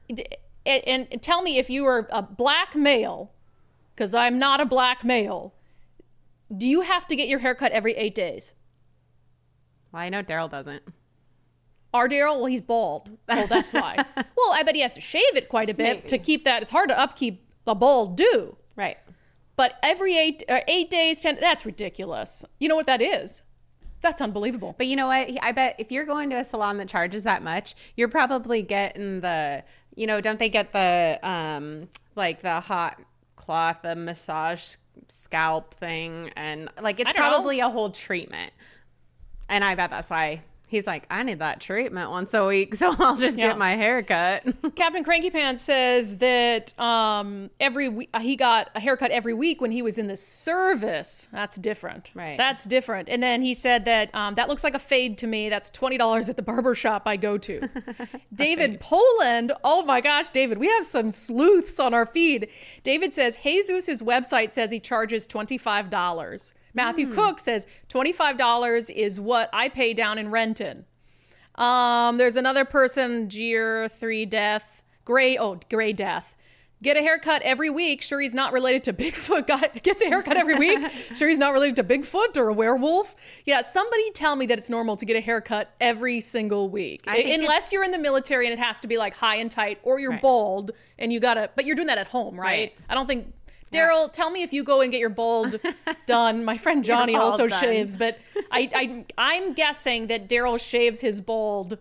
and tell me if you are a black male, because I'm not a black male. Do you have to get your hair cut every 8 days? Well, I know Daryl doesn't. Our Daryl? Well, he's bald. Oh, that's why. Well, I bet he has to shave it quite a bit to keep that. It's hard to upkeep a bald do. Right. But every 8 days, 10, that's ridiculous. You know what that is? That's unbelievable. But you know what? I bet if you're going to a salon that charges that much, you're probably getting the, don't they get the, like the hot cloth, the massage scalp thing. And like, it's probably a whole treatment. And I bet that's why he's like, I need that treatment once a week, so I'll just get my hair cut. Captain Cranky Pants says that every week he got a haircut every week when he was in the service. That's different. Right. That's different. And then he said that that looks like a fade to me. That's $20 at the barber shop I go to. David Poland. Oh my gosh, David, we have some sleuths on our feed. David says Jesus' website says he charges $25. Matthew Cook says $25 is what I pay down in Renton. There's another person, Gier3 Death, Gray Death. Get a haircut every week. Sure, he's not related to Bigfoot. Gets a haircut every week. Sure, he's not related to Bigfoot or a werewolf. Yeah, somebody tell me that it's normal to get a haircut every single week. Unless you're in the military and it has to be like high and tight, or you're bald and you gotta, but you're doing that at home, right? I don't think. Daryl, tell me if you go and get your bald done. My friend Johnny also shaves, but I'm guessing that Daryl shaves his bald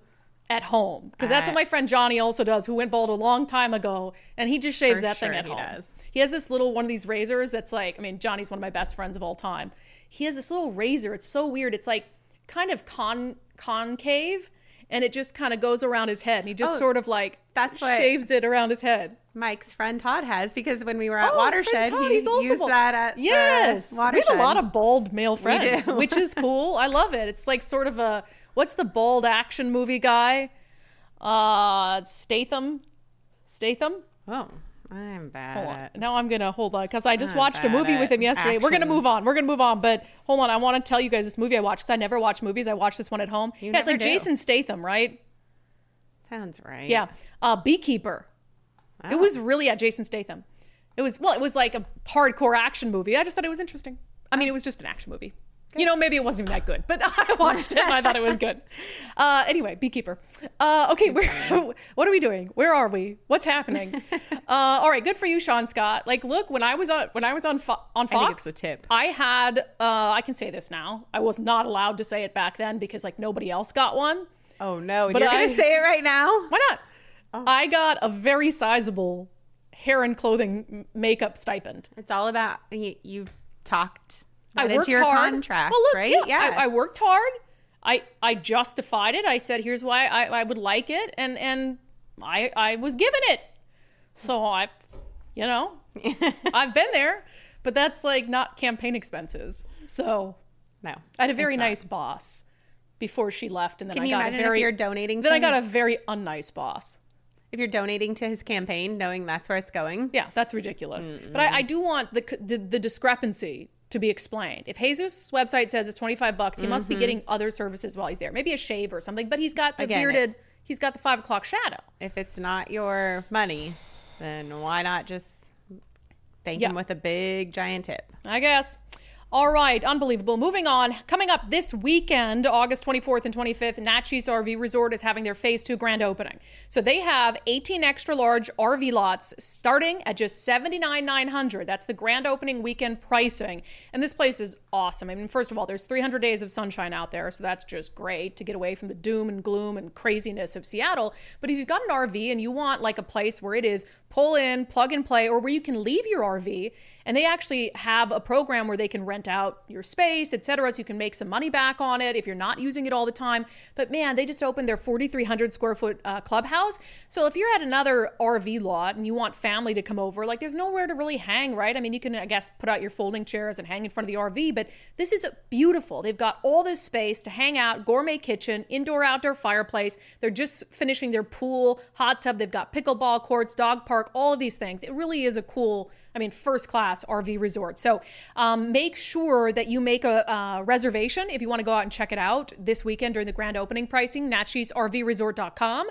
at home, because that's what my friend Johnny also does, who went bald a long time ago, and he just shaves that thing at home. He has this little one of these razors that's like, I mean, Johnny's one of my best friends of all time. He has this little razor. It's so weird. It's like kind of concave, and it just kind of goes around his head, and he just sort of like shaves it around his head. Mike's friend Todd has, because when we were at Watershed, he used bald. that at Watershed. We have a lot of bald male friends, which is cool. I love it. It's like sort of a, what's the bald action movie guy? Statham. Oh, I'm bad. Now I'm going to hold on, because I just watched a movie with him yesterday. Action. We're going to move on. But hold on. I want to tell you guys this movie I watched, because I never watch movies. I watched this one at home. It's like Jason Statham, right? Sounds right. Yeah. Beekeeper. Oh. It was really Jason Statham. It was like a hardcore action movie. I just thought it was interesting. I mean, it was just an action movie. Good. You know, maybe it wasn't even that good, but I watched it and I thought it was good. Anyway, Beekeeper. Okay, what are we doing? Where are we? What's happening? All right, good for you, Sean Scott. Like, look, when I was on Fox, I think it's the tip. I had I can say this now. I was not allowed to say it back then because like nobody else got one. Oh no! But you're gonna say it right now? Why not? Oh. I got a very sizable hair and clothing makeup stipend. It's all about you talked. I worked into your hard. Contract, well, look, right? Yeah. I worked hard. I justified it. I said, here's why I would like it, and I was given it. So I've been there, but that's like not campaign expenses. So no, I had a very nice boss before she left, and then I got if you're donating. Then I got a very unnice boss. If you're donating to his campaign, knowing that's where it's going, yeah, that's ridiculous. Mm-mm. But I do want the discrepancy to be explained. If Jesus' website says it's $25, he must be getting other services while he's there. Maybe a shave or something, but he's got the he's got the 5 o'clock shadow. If it's not your money, then why not just thank him with a big giant tip? I guess. All right, unbelievable. Moving on. Coming up this weekend, August 24th and 25th, Natchez RV Resort is having their Phase 2 grand opening. So they have 18 extra large RV lots starting at just $79,900. That's the grand opening weekend pricing. And this place is awesome. I mean, first of all, there's 300 days of sunshine out there, so that's just great to get away from the doom and gloom and craziness of Seattle. But if you've got an RV and you want like a place where it is pull in, plug and play, or where you can leave your RV, and they actually have a program where they can rent out your space, etc., so you can make some money back on it if you're not using it all the time. But man, they just opened their 4,300 square foot clubhouse. So if you're at another RV lot and you want family to come over, like there's nowhere to really hang, right? I mean, you can, I guess, put out your folding chairs and hang in front of the RV, but this is beautiful. They've got all this space to hang out, gourmet kitchen, indoor, outdoor fireplace. They're just finishing their pool, hot tub. They've got pickleball courts, dog park, all of these things. It really is a cool, first class RV resort. So make sure that you make a reservation if you want to go out and check it out this weekend during the grand opening pricing. NatchezRVResort.com.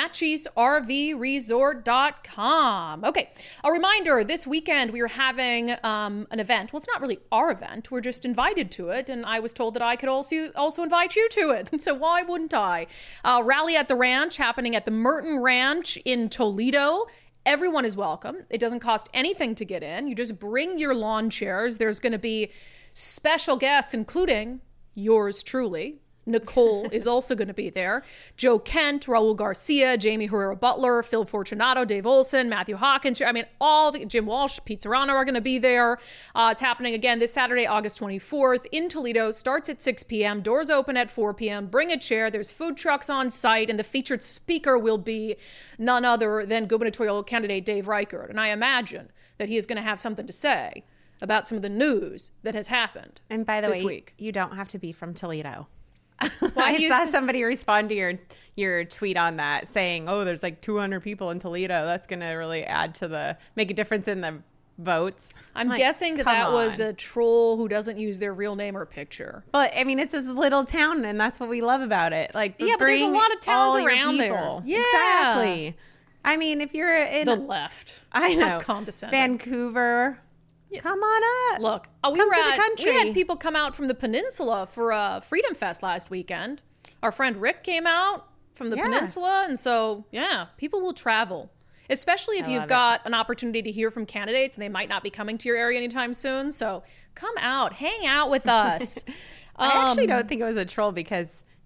NatchezRVResort.com. Okay, a reminder, this weekend we are having an event. Well, it's not really our event. We're just invited to it, and I was told that I could also invite you to it. So why wouldn't I? Rally at the Ranch happening at the Merton Ranch in Toledo. Everyone is welcome. It doesn't cost anything to get in. You just bring your lawn chairs. There's going to be special guests, including yours truly. Nicole is also going to be there. Joe Kent, Raul Garcia, Jamie Herrera Butler, Phil Fortunato, Dave Olson, Matthew Hawkins. Jim Walsh, Pete Serrano are going to be there. It's happening again this Saturday, August 24th in Toledo. Starts at 6 p.m. Doors open at 4 p.m. Bring a chair. There's food trucks on site, and the featured speaker will be none other than gubernatorial candidate Dave Reichert. And I imagine that he is going to have something to say about some of the news that has happened. And by the way, you don't have to be from Toledo. I saw somebody respond to your tweet on that saying, oh, there's like 200 people in Toledo. That's going to really make a difference in the votes. I'm guessing that was a troll who doesn't use their real name or picture. But I mean, it's a little town, and that's what we love about it. Like, yeah, but there's a lot of towns around there. Yeah, exactly. I mean, if you're in the left, I know, condescending. Vancouver. Yeah. Come on up. Look, we had people come out from the peninsula for Freedom Fest last weekend. Our friend Rick came out from the peninsula, and so people will travel, especially if you've got an opportunity to hear from candidates, and they might not be coming to your area anytime soon. So come out, hang out with us. I actually don't think it was a troll because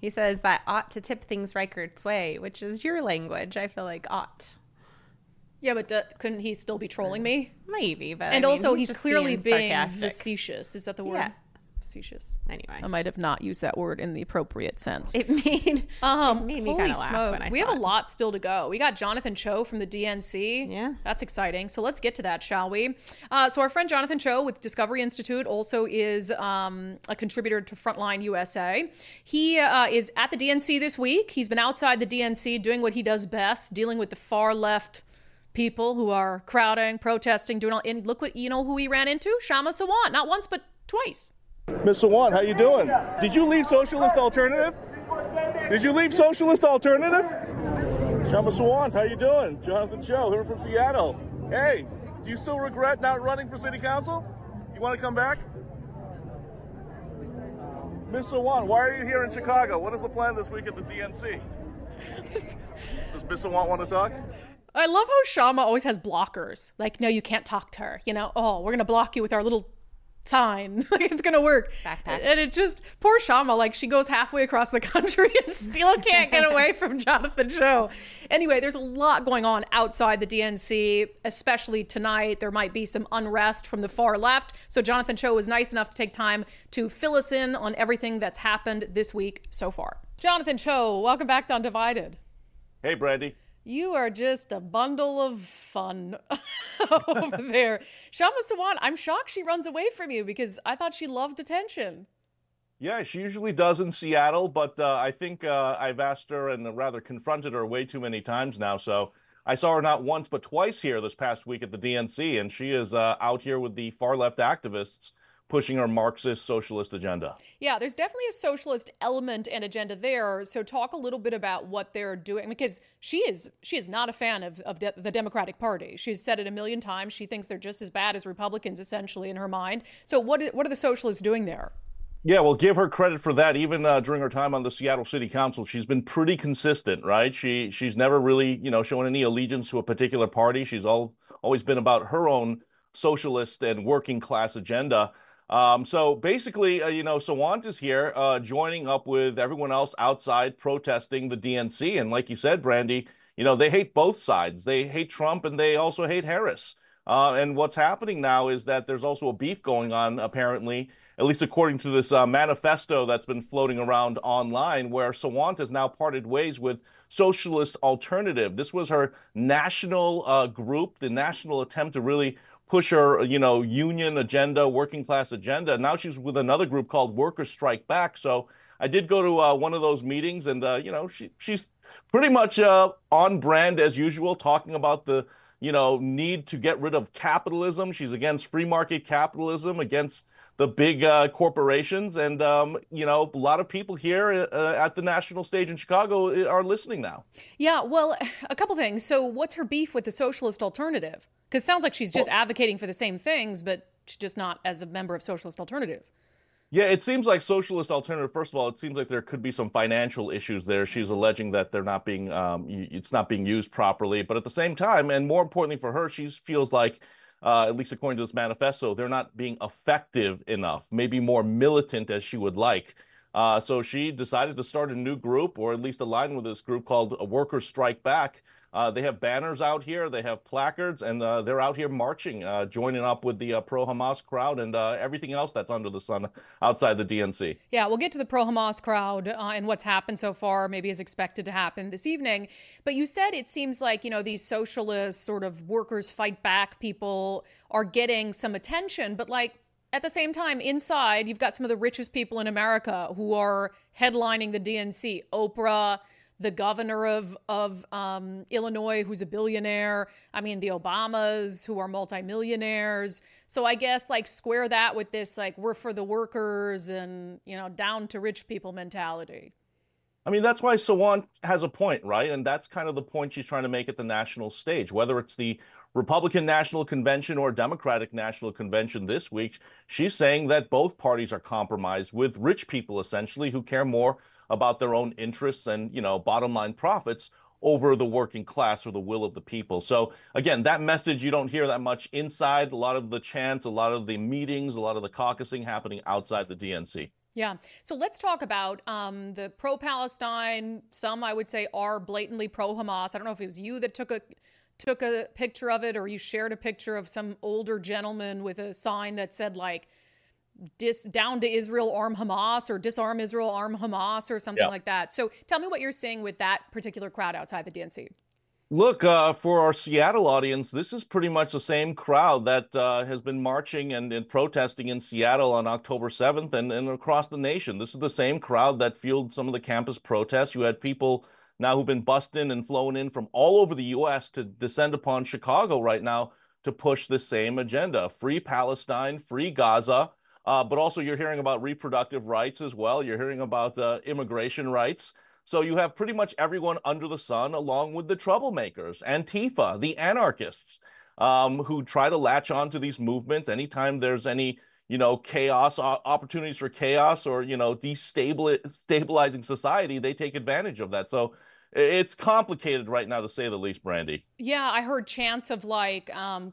He says that ought to tip things Reichert's way, which is your language. I feel like ought. Yeah, but couldn't he still be trolling me? Maybe, but and also he's clearly being sarcastic. facetious. Is that the word? Yeah. Facetious. Anyway, I might have not used that word in the appropriate sense. It made me kind holy of laugh smokes. when I We saw have a it. lot still to go. We got Jonathan Cho from the DNC. Yeah. That's exciting. So let's get to that, shall we? So our friend Jonathan Cho with Discovery Institute also is a contributor to Frontline USA. He is at the DNC this week. He's been outside the DNC doing what he does best, dealing with the far left people who are crowding, protesting, doing all. And look what who he ran into? Shama Sawant, not once but twice. Mr. Sawant, how you doing? Did you leave Socialist Alternative? Did you leave Socialist Alternative? Shama Sawant, how you doing? Jonathan Cho, here from Seattle. Hey, do you still regret not running for city council? Do you want to come back? Ms. Sawant, why are you here in Chicago? What is the plan this week at the DNC? Does Ms. Sawant want to talk? I love how Shama always has blockers. Like, no, you can't talk to her. Oh, we're going to block you with our little sign. Like, it's going to work. Backpack. And it just, poor Shama, like, she goes halfway across the country and still can't get away from Jonathan Cho. Anyway, there's a lot going on outside the DNC, especially tonight. There might be some unrest from the far left. So Jonathan Cho was nice enough to take time to fill us in on everything that's happened this week so far. Jonathan Cho, welcome back to Undivided. Hey, Brandy. You are just a bundle of fun over there. Shama Sawant, I'm shocked she runs away from you because I thought she loved attention. Yeah, she usually does in Seattle, but I think I've asked her and rather confronted her way too many times now. So I saw her not once but twice here this past week at the DNC, and she is out here with the far left activists pushing her Marxist socialist agenda. Yeah, there's definitely a socialist element and agenda there. So talk a little bit about what they're doing, because she is not a fan of the Democratic Party. She's said it a million times. She thinks they're just as bad as Republicans, essentially, in her mind. So what are the socialists doing there? Yeah, well, give her credit for that. Even during her time on the Seattle City Council, she's been pretty consistent, right? She's never really, shown any allegiance to a particular party. She's always been about her own socialist and working class agenda. So basically, Sawant is here joining up with everyone else outside protesting the DNC. And like you said, Brandy, they hate both sides. They hate Trump and they also hate Harris. And what's happening now is that there's also a beef going on, apparently, at least according to this manifesto that's been floating around online, where Sawant has now parted ways with Socialist Alternative. This was her national group, the national attempt to really push her, union agenda, working class agenda. Now she's with another group called Workers Strike Back. So I did go to one of those meetings, and she's pretty much on brand as usual, talking about the need to get rid of capitalism. She's against free market capitalism, against the big corporations, and a lot of people here at the national stage in Chicago are listening now. Yeah, well, a couple things. So what's her beef with the Socialist Alternative? Because it sounds like she's just advocating for the same things, but she's just not as a member of Socialist Alternative. Yeah, it seems like Socialist Alternative, first of all, it seems like there could be some financial issues there. She's alleging that they're not being, it's not being used properly. But at the same time, and more importantly for her, she feels like, at least according to this manifesto, they're not being effective enough, maybe more militant as she would like. So she decided to start a new group, or at least align with this group called Workers Strike Back. They have banners out here, they have placards, and they're out here marching, joining up with the pro-Hamas crowd and everything else that's under the sun outside the DNC. Yeah, we'll get to the pro-Hamas crowd and what's happened so far, maybe is expected to happen this evening. But you said it seems like, these socialist sort of workers fight back people are getting some attention, but at the same time, inside, you've got some of the richest people in America who are headlining the DNC. Oprah, the governor of Illinois, who's a billionaire. I mean, the Obamas, who are multimillionaires. So I guess square that with this, we're for the workers and, down to rich people mentality. I mean, that's why Sawant has a point, right? And that's kind of the point she's trying to make at the national stage, whether it's the Republican National Convention or Democratic National Convention this week. She's saying that both parties are compromised with rich people, essentially, who care more about their own interests and, bottom line profits over the working class or the will of the people. So again, that message, you don't hear that much inside. A lot of the chants, a lot of the meetings, a lot of the caucusing happening outside the DNC. Yeah. So let's talk about the pro-Palestine. Some, I would say, are blatantly pro-Hamas. I don't know if it was you that took a picture of it, or you shared a picture of some older gentleman with a sign that said, like, down to Israel, arm Hamas, or disarm Israel, arm Hamas, or something like that. So tell me what you're seeing with that particular crowd outside the DNC. Look, for our Seattle audience, this is pretty much the same crowd that has been marching and protesting in Seattle on October 7th and across the nation. This is the same crowd that fueled some of the campus protests. You had people now who've been bussed in and flown in from all over the U.S. to descend upon Chicago right now to push the same agenda: free Palestine, free Gaza, but also you're hearing about reproductive rights as well. You're hearing about immigration rights. So you have pretty much everyone under the sun, along with the troublemakers, Antifa, the anarchists, who try to latch on to these movements anytime there's any, chaos, opportunities for chaos, or, destabilizing society. They take advantage of that. So it's complicated right now, to say the least, Brandy. Yeah, I heard chants of it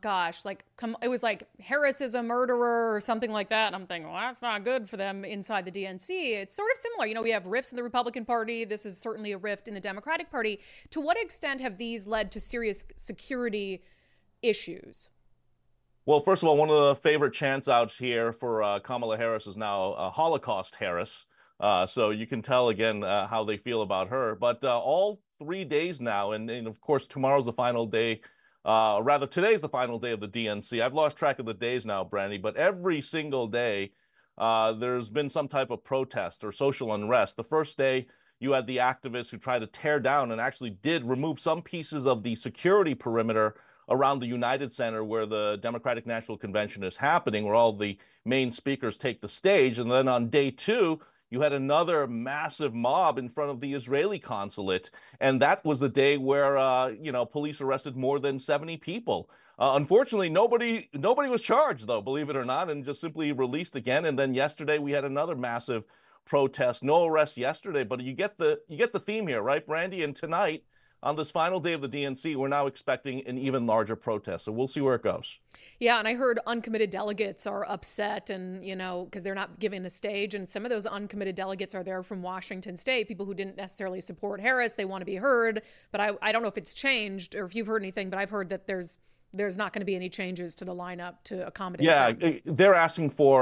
was like Harris is a murderer or something like that. And I'm thinking, well, that's not good for them inside the DNC. It's sort of similar. We have rifts in the Republican Party. This is certainly a rift in the Democratic Party. To what extent have these led to serious security issues? Well, first of all, one of the favorite chants out here for Kamala Harris is now Holocaust Harris. So you can tell, again, how they feel about her. But all 3 days now, and of course, tomorrow's the final day, today's the final day of the DNC. I've lost track of the days now, Brandy, but every single day, there's been some type of protest or social unrest. The first day, you had the activists who tried to tear down and actually did remove some pieces of the security perimeter around the United Center, where the Democratic National Convention is happening, where all the main speakers take the stage. And then on day two, you had another massive mob in front of the Israeli consulate. And that was the day where, police arrested more than 70 people. Unfortunately, nobody was charged, though, believe it or not, and just simply released again. And then yesterday we had another massive protest. No arrests yesterday, but you get the theme here, right, Brandy? And tonight, on this final day of the DNC, we're now expecting an even larger protest. So we'll see where it goes. Yeah, and I heard uncommitted delegates are upset and, because they're not given a stage. And some of those uncommitted delegates are there from Washington State, people who didn't necessarily support Harris. They want to be heard. But I don't know if it's changed or if you've heard anything, but I've heard that there's not going to be any changes to the lineup to accommodate them. They're asking for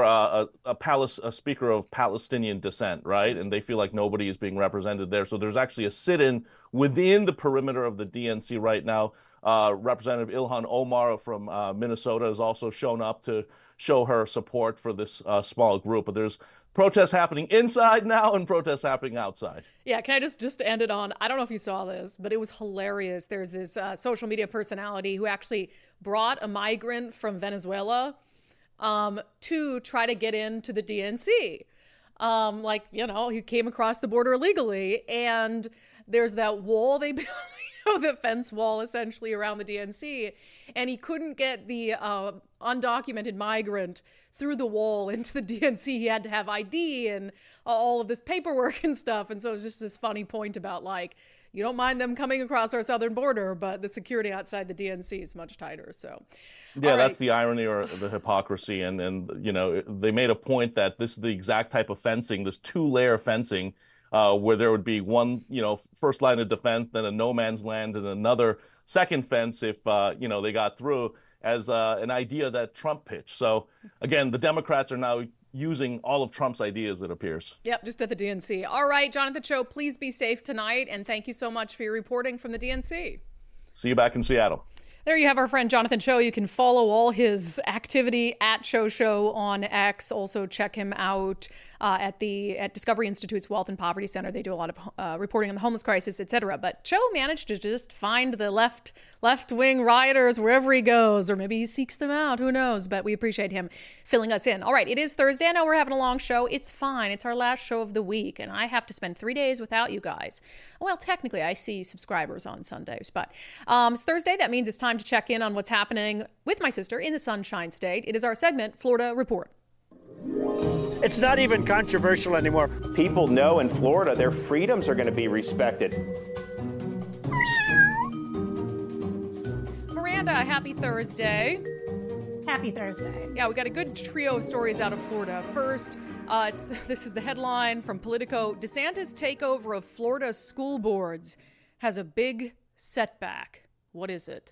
a speaker of Palestinian descent, right? And they feel like nobody is being represented there. So there's actually a sit-in within the perimeter of the DNC right now. Representative Ilhan Omar from Minnesota has also shown up to show her support for this small group. But there's protests happening inside now and protests happening outside. Yeah, can I just end it on, I don't know if you saw this, but it was hilarious. There's this social media personality who actually brought a migrant from Venezuela to try to get into the DNC. He came across the border illegally, and there's that wall they built, the fence wall essentially around the DNC, and he couldn't get the undocumented migrant through the wall into the DNC. He had to have ID and all of this paperwork and stuff. And so it was just this funny point about, you don't mind them coming across our southern border, but the security outside the DNC is much tighter. So, yeah, that's the irony or the hypocrisy. And they made a point that this is the exact type of fencing, this 2-layer fencing, where there would be one, first line of defense, then a no man's land, and another second fence if, they got through, as an idea that Trump pitched. So, again, the Democrats are now using all of Trump's ideas, it appears. Yep, just at the DNC. All right, Jonathan Cho, please be safe tonight, and thank you so much for your reporting from the DNC. See you back in Seattle. There you have our friend Jonathan Cho. You can follow all his activity at Cho on X. Also check him out at Discovery Institute's Wealth and Poverty Center. They do a lot of reporting on the homeless crisis, etc. But Cho managed to just find the left-wing rioters wherever he goes, or maybe he seeks them out. Who knows? But we appreciate him filling us in. All right, it is Thursday. I know we're having a long show. It's fine. It's our last show of the week, and I have to spend 3 days without you guys. Well, technically, I see subscribers on Sundays, but it's Thursday. That means it's time to check in on what's happening with my sister in the Sunshine State. It is our segment, Florida Report. It's not even controversial anymore. People know in Florida their freedoms are going to be respected. Miranda, happy Thursday. Happy Thursday. Yeah, we got a good trio of stories out of Florida. First, This is the headline from Politico. DeSantis' takeover of Florida school boards has a big setback. What is it?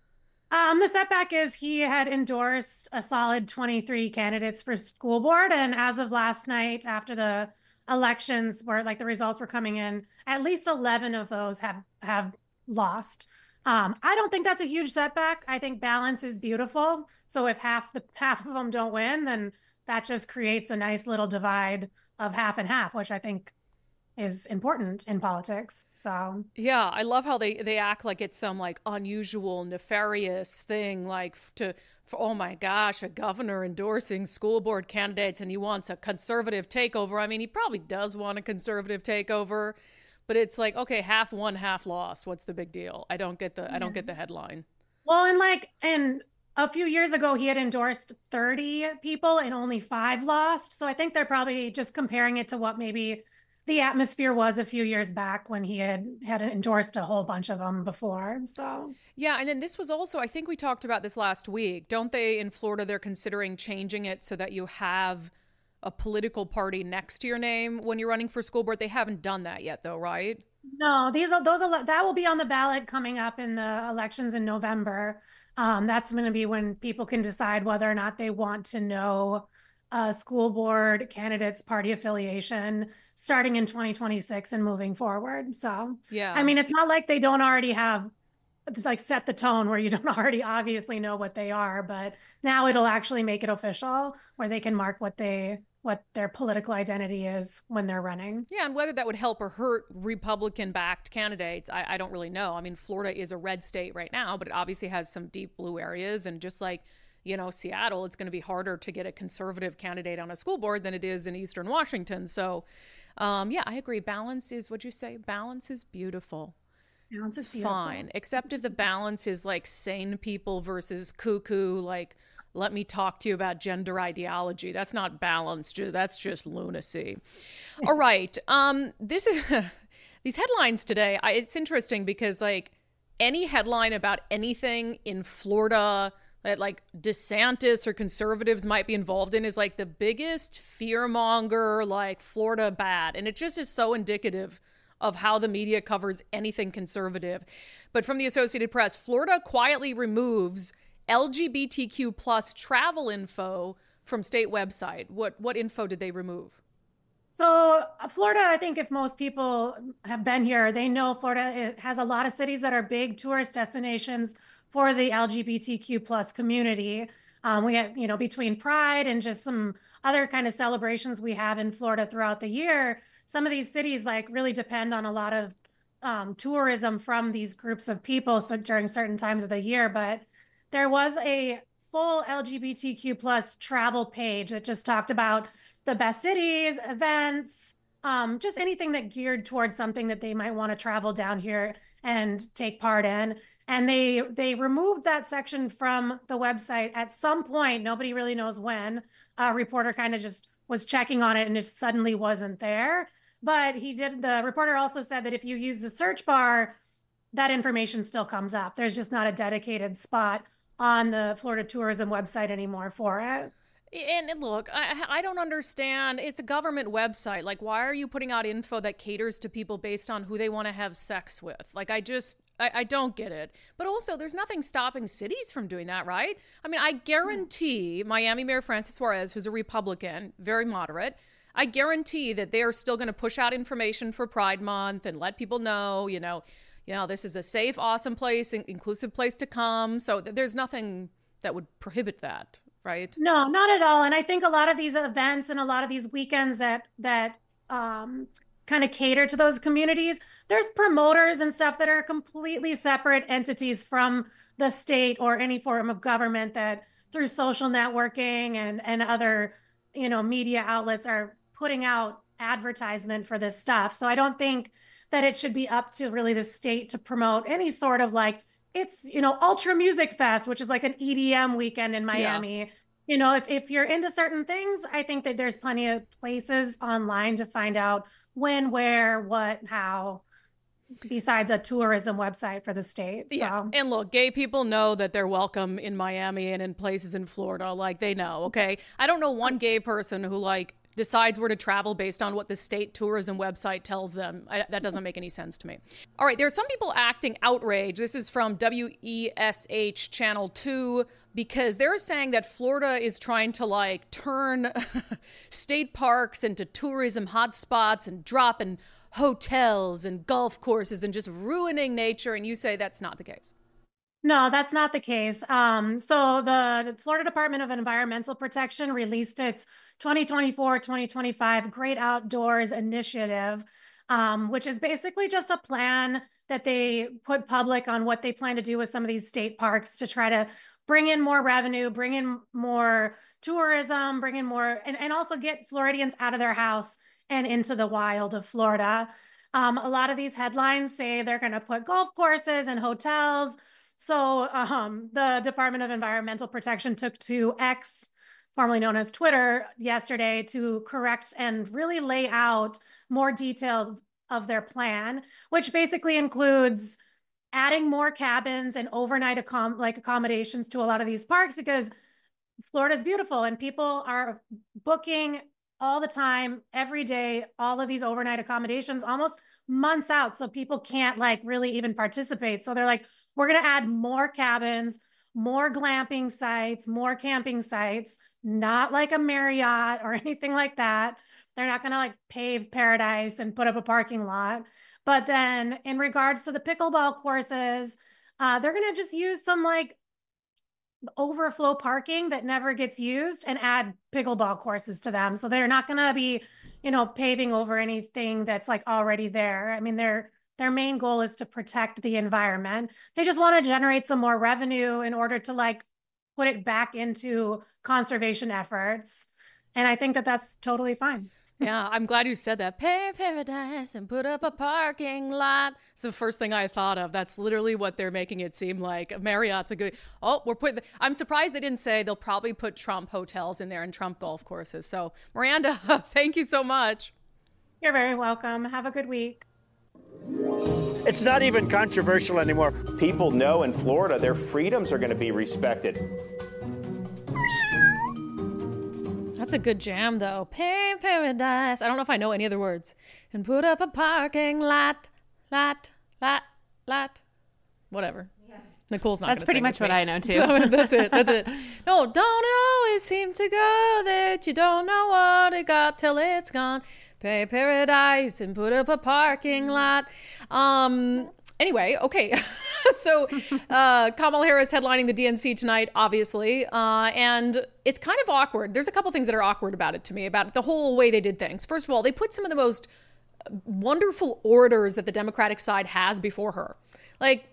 The setback is he had endorsed a solid 23 candidates for school board. And as of last night, after the elections where the results were coming in, at least 11 of those have lost. I don't think that's a huge setback. I think balance is beautiful. So if half of them don't win, then that just creates a nice little divide of half and half, which I think is important in politics. So yeah, I love how they act like it's some unusual, nefarious thing, oh my gosh, a governor endorsing school board candidates and he wants a conservative takeover. I mean, he probably does want a conservative takeover, but it's okay, half won, half lost. What's the big deal? I don't get the headline. Well, and a few years ago, he had endorsed 30 people and only 5 lost. So I think they're probably just comparing it to what maybe the atmosphere was a few years back when he had endorsed a whole bunch of them before. So yeah, and then this was also, I think we talked about this last week, don't they? In Florida, they're considering changing it so that you have a political party next to your name when you're running for school board. They haven't done that yet, though, right? No, that will be on the ballot coming up in the elections in November. That's going to be when people can decide whether or not they want to know school board candidates' party affiliation starting in 2026 and moving forward. So, yeah, I mean, it's not like they don't already have, it's set the tone where you don't already obviously know what they are, but now it'll actually make it official where they can mark what their political identity is when they're running. Yeah, and whether that would help or hurt Republican-backed candidates, I don't really know. I mean, Florida is a red state right now, but it obviously has some deep blue areas, and just like Seattle, it's going to be harder to get a conservative candidate on a school board than it is in Eastern Washington. So, yeah, I agree. Balance is, what'd you say? Balance is beautiful. Balance is fine, except if the balance is sane people versus cuckoo, let me talk to you about gender ideology. That's not balanced. That's just lunacy. All right. This is these headlines today. It's interesting because any headline about anything in Florida that DeSantis or conservatives might be involved in is the biggest fearmonger, Florida bad. And it just is so indicative of how the media covers anything conservative. But from the Associated Press, Florida quietly removes LGBTQ plus travel info from state website. What info did they remove? So Florida, I think if most people have been here, they know Florida has a lot of cities that are big tourist destinations for the LGBTQ plus community. We have, between Pride and just some other kind of celebrations we have in Florida throughout the year, some of these cities really depend on a lot of tourism from these groups of people during certain times of the year. But there was a full LGBTQ plus travel page that just talked about the best cities, events, just anything that geared towards something that they might want to travel down here and take part in. And they removed that section from the website at some point. Nobody really knows when. A reporter kind of just was checking on it and it suddenly wasn't there. But the reporter also said that if you use the search bar, that information still comes up. There's just not a dedicated spot on the Florida tourism website anymore for it. And look, I don't understand. It's a government website. Why are you putting out info that caters to people based on who they want to have sex with? I don't get it. But also, there's nothing stopping cities from doing that, right? I mean, I guarantee Miami Mayor Francis Suarez, who's a Republican, very moderate, I guarantee that they are still going to push out information for Pride Month and let people know, this is a safe, awesome place, inclusive place to come. So there's nothing that would prohibit that, right? No, not at all. And I think a lot of these events and a lot of these weekends that kind of cater to those communities, there's promoters and stuff that are completely separate entities from the state or any form of government that through social networking and other, media outlets are putting out advertisement for this stuff. So I don't think that it should be up to really the state to promote any sort of it's, Ultra Music Fest, which is an EDM weekend in Miami. Yeah. If you're into certain things, I think that there's plenty of places online to find out when, where, what, how, besides a tourism website for the state. Yeah. So. And look, gay people know that they're welcome in Miami and in places in Florida. They know, okay? I don't know one gay person who decides where to travel based on what the state tourism website tells them. That doesn't make any sense to me. All right, there are some people acting outraged. This is from WESH Channel 2, because they're saying that Florida is trying to like turn state parks into tourism hotspots and dropping hotels and golf courses and just ruining nature. And you say that's not the case. No, that's not the case. So the Florida Department of Environmental Protection released its 2024-2025 Great Outdoors Initiative, which is basically just a plan that they put public on what they plan to do with some of these state parks to try to bring in more revenue, bring in more tourism, bring in more, and also get Floridians out of their house and into the wild of Florida. A lot of these headlines say they're going to put golf courses and hotels. So the Department of Environmental Protection took to X, formerly known as Twitter, yesterday to correct and really lay out more details of their plan, which basically includes adding more cabins and overnight accommodations to a lot of these parks, because Florida is beautiful and people are booking all the time, every day, all of these overnight accommodations almost months out. So people can't like really even participate. So they're like, we're going to add more cabins, more glamping sites, more camping sites, not like a Marriott or anything like that. They're not going to like pave paradise and put up a parking lot. But then in regards to the pickleball courses, they're going to just use some like overflow parking that never gets used and add pickleball courses to them. So they're not going to be, paving over anything that's like already there. I mean, their main goal is to protect the environment. They just want to generate some more revenue in order to like put it back into conservation efforts. And I think that that's totally fine. Yeah, I'm glad you said that. Pay paradise and put up a parking lot. It's the first thing I thought of. That's literally what they're making it seem like. Marriott's a good... Oh, I'm surprised they didn't say they'll probably put Trump hotels in there and Trump golf courses. So, Miranda, thank you so much. You're very welcome. Have a good week. It's not even controversial anymore. People know in Florida their freedoms are going to be respected. That's a good jam, though. Pay paradise. I don't know if I know any other words. And put up a parking lot. Whatever. Yeah. Nicole's not. That's pretty much what I know too. So, that's it. No, don't it always seem to go that you don't know what it got till it's gone. Pay paradise and put up a parking lot. Anyway, okay. So Kamala Harris headlining the DNC tonight, obviously. And it's kind of awkward. There's a couple things that are awkward about it to me, about the whole way they did things. First of all, they put some of the most wonderful orators that the Democratic side has before her. Like,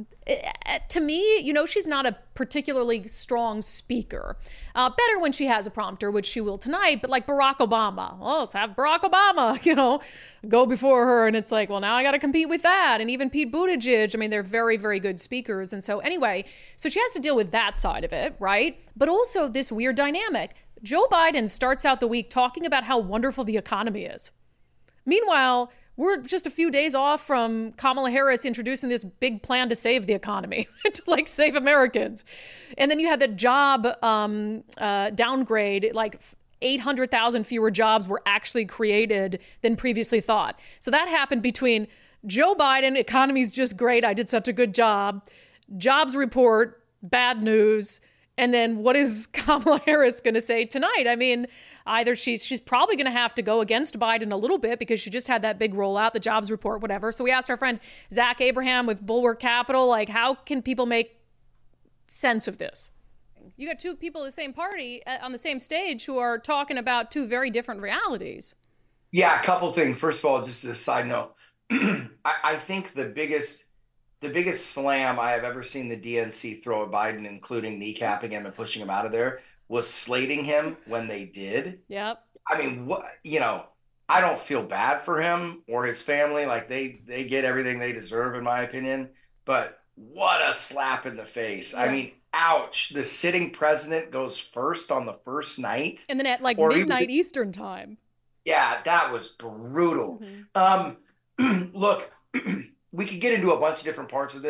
to me, she's not a particularly strong speaker. Better when she has a prompter, which she will tonight, but like Barack Obama. Oh, let's have Barack Obama, go before her. And it's like, well, now I got to compete with that. And even Pete Buttigieg. I mean, they're very, very good speakers. And so anyway, so she has to deal with that side of it, right? But also this weird dynamic. Joe Biden starts out the week talking about how wonderful the economy is. Meanwhile, we're just a few days off from Kamala Harris introducing this big plan to save the economy, to like save Americans. And then you had the job downgrade, like 800,000 fewer jobs were actually created than previously thought. So that happened between Joe Biden, economy's just great, I did such a good job, jobs report, bad news. And then what is Kamala Harris going to say tonight? I mean, either she's probably going to have to go against Biden a little bit because she just had that big rollout, the jobs report, whatever. So we asked our friend Zach Abraham with Bulwark Capital, like, how can people make sense of this? You got two people in the same party on the same stage who are talking about two very different realities. Yeah, a couple things. First of all, just as a side note, I think the biggest slam I have ever seen the DNC throw at Biden, including kneecapping him and pushing him out of there, was slating him when they did. Yep. I mean, I don't feel bad for him or his family. Like they get everything they deserve, in my opinion. But what a slap in the face. Yeah. I mean, ouch. The sitting president goes first on the first night. And then at like midnight Eastern time. Yeah, that was brutal. Mm-hmm. Look, we could get into a bunch of different parts of this.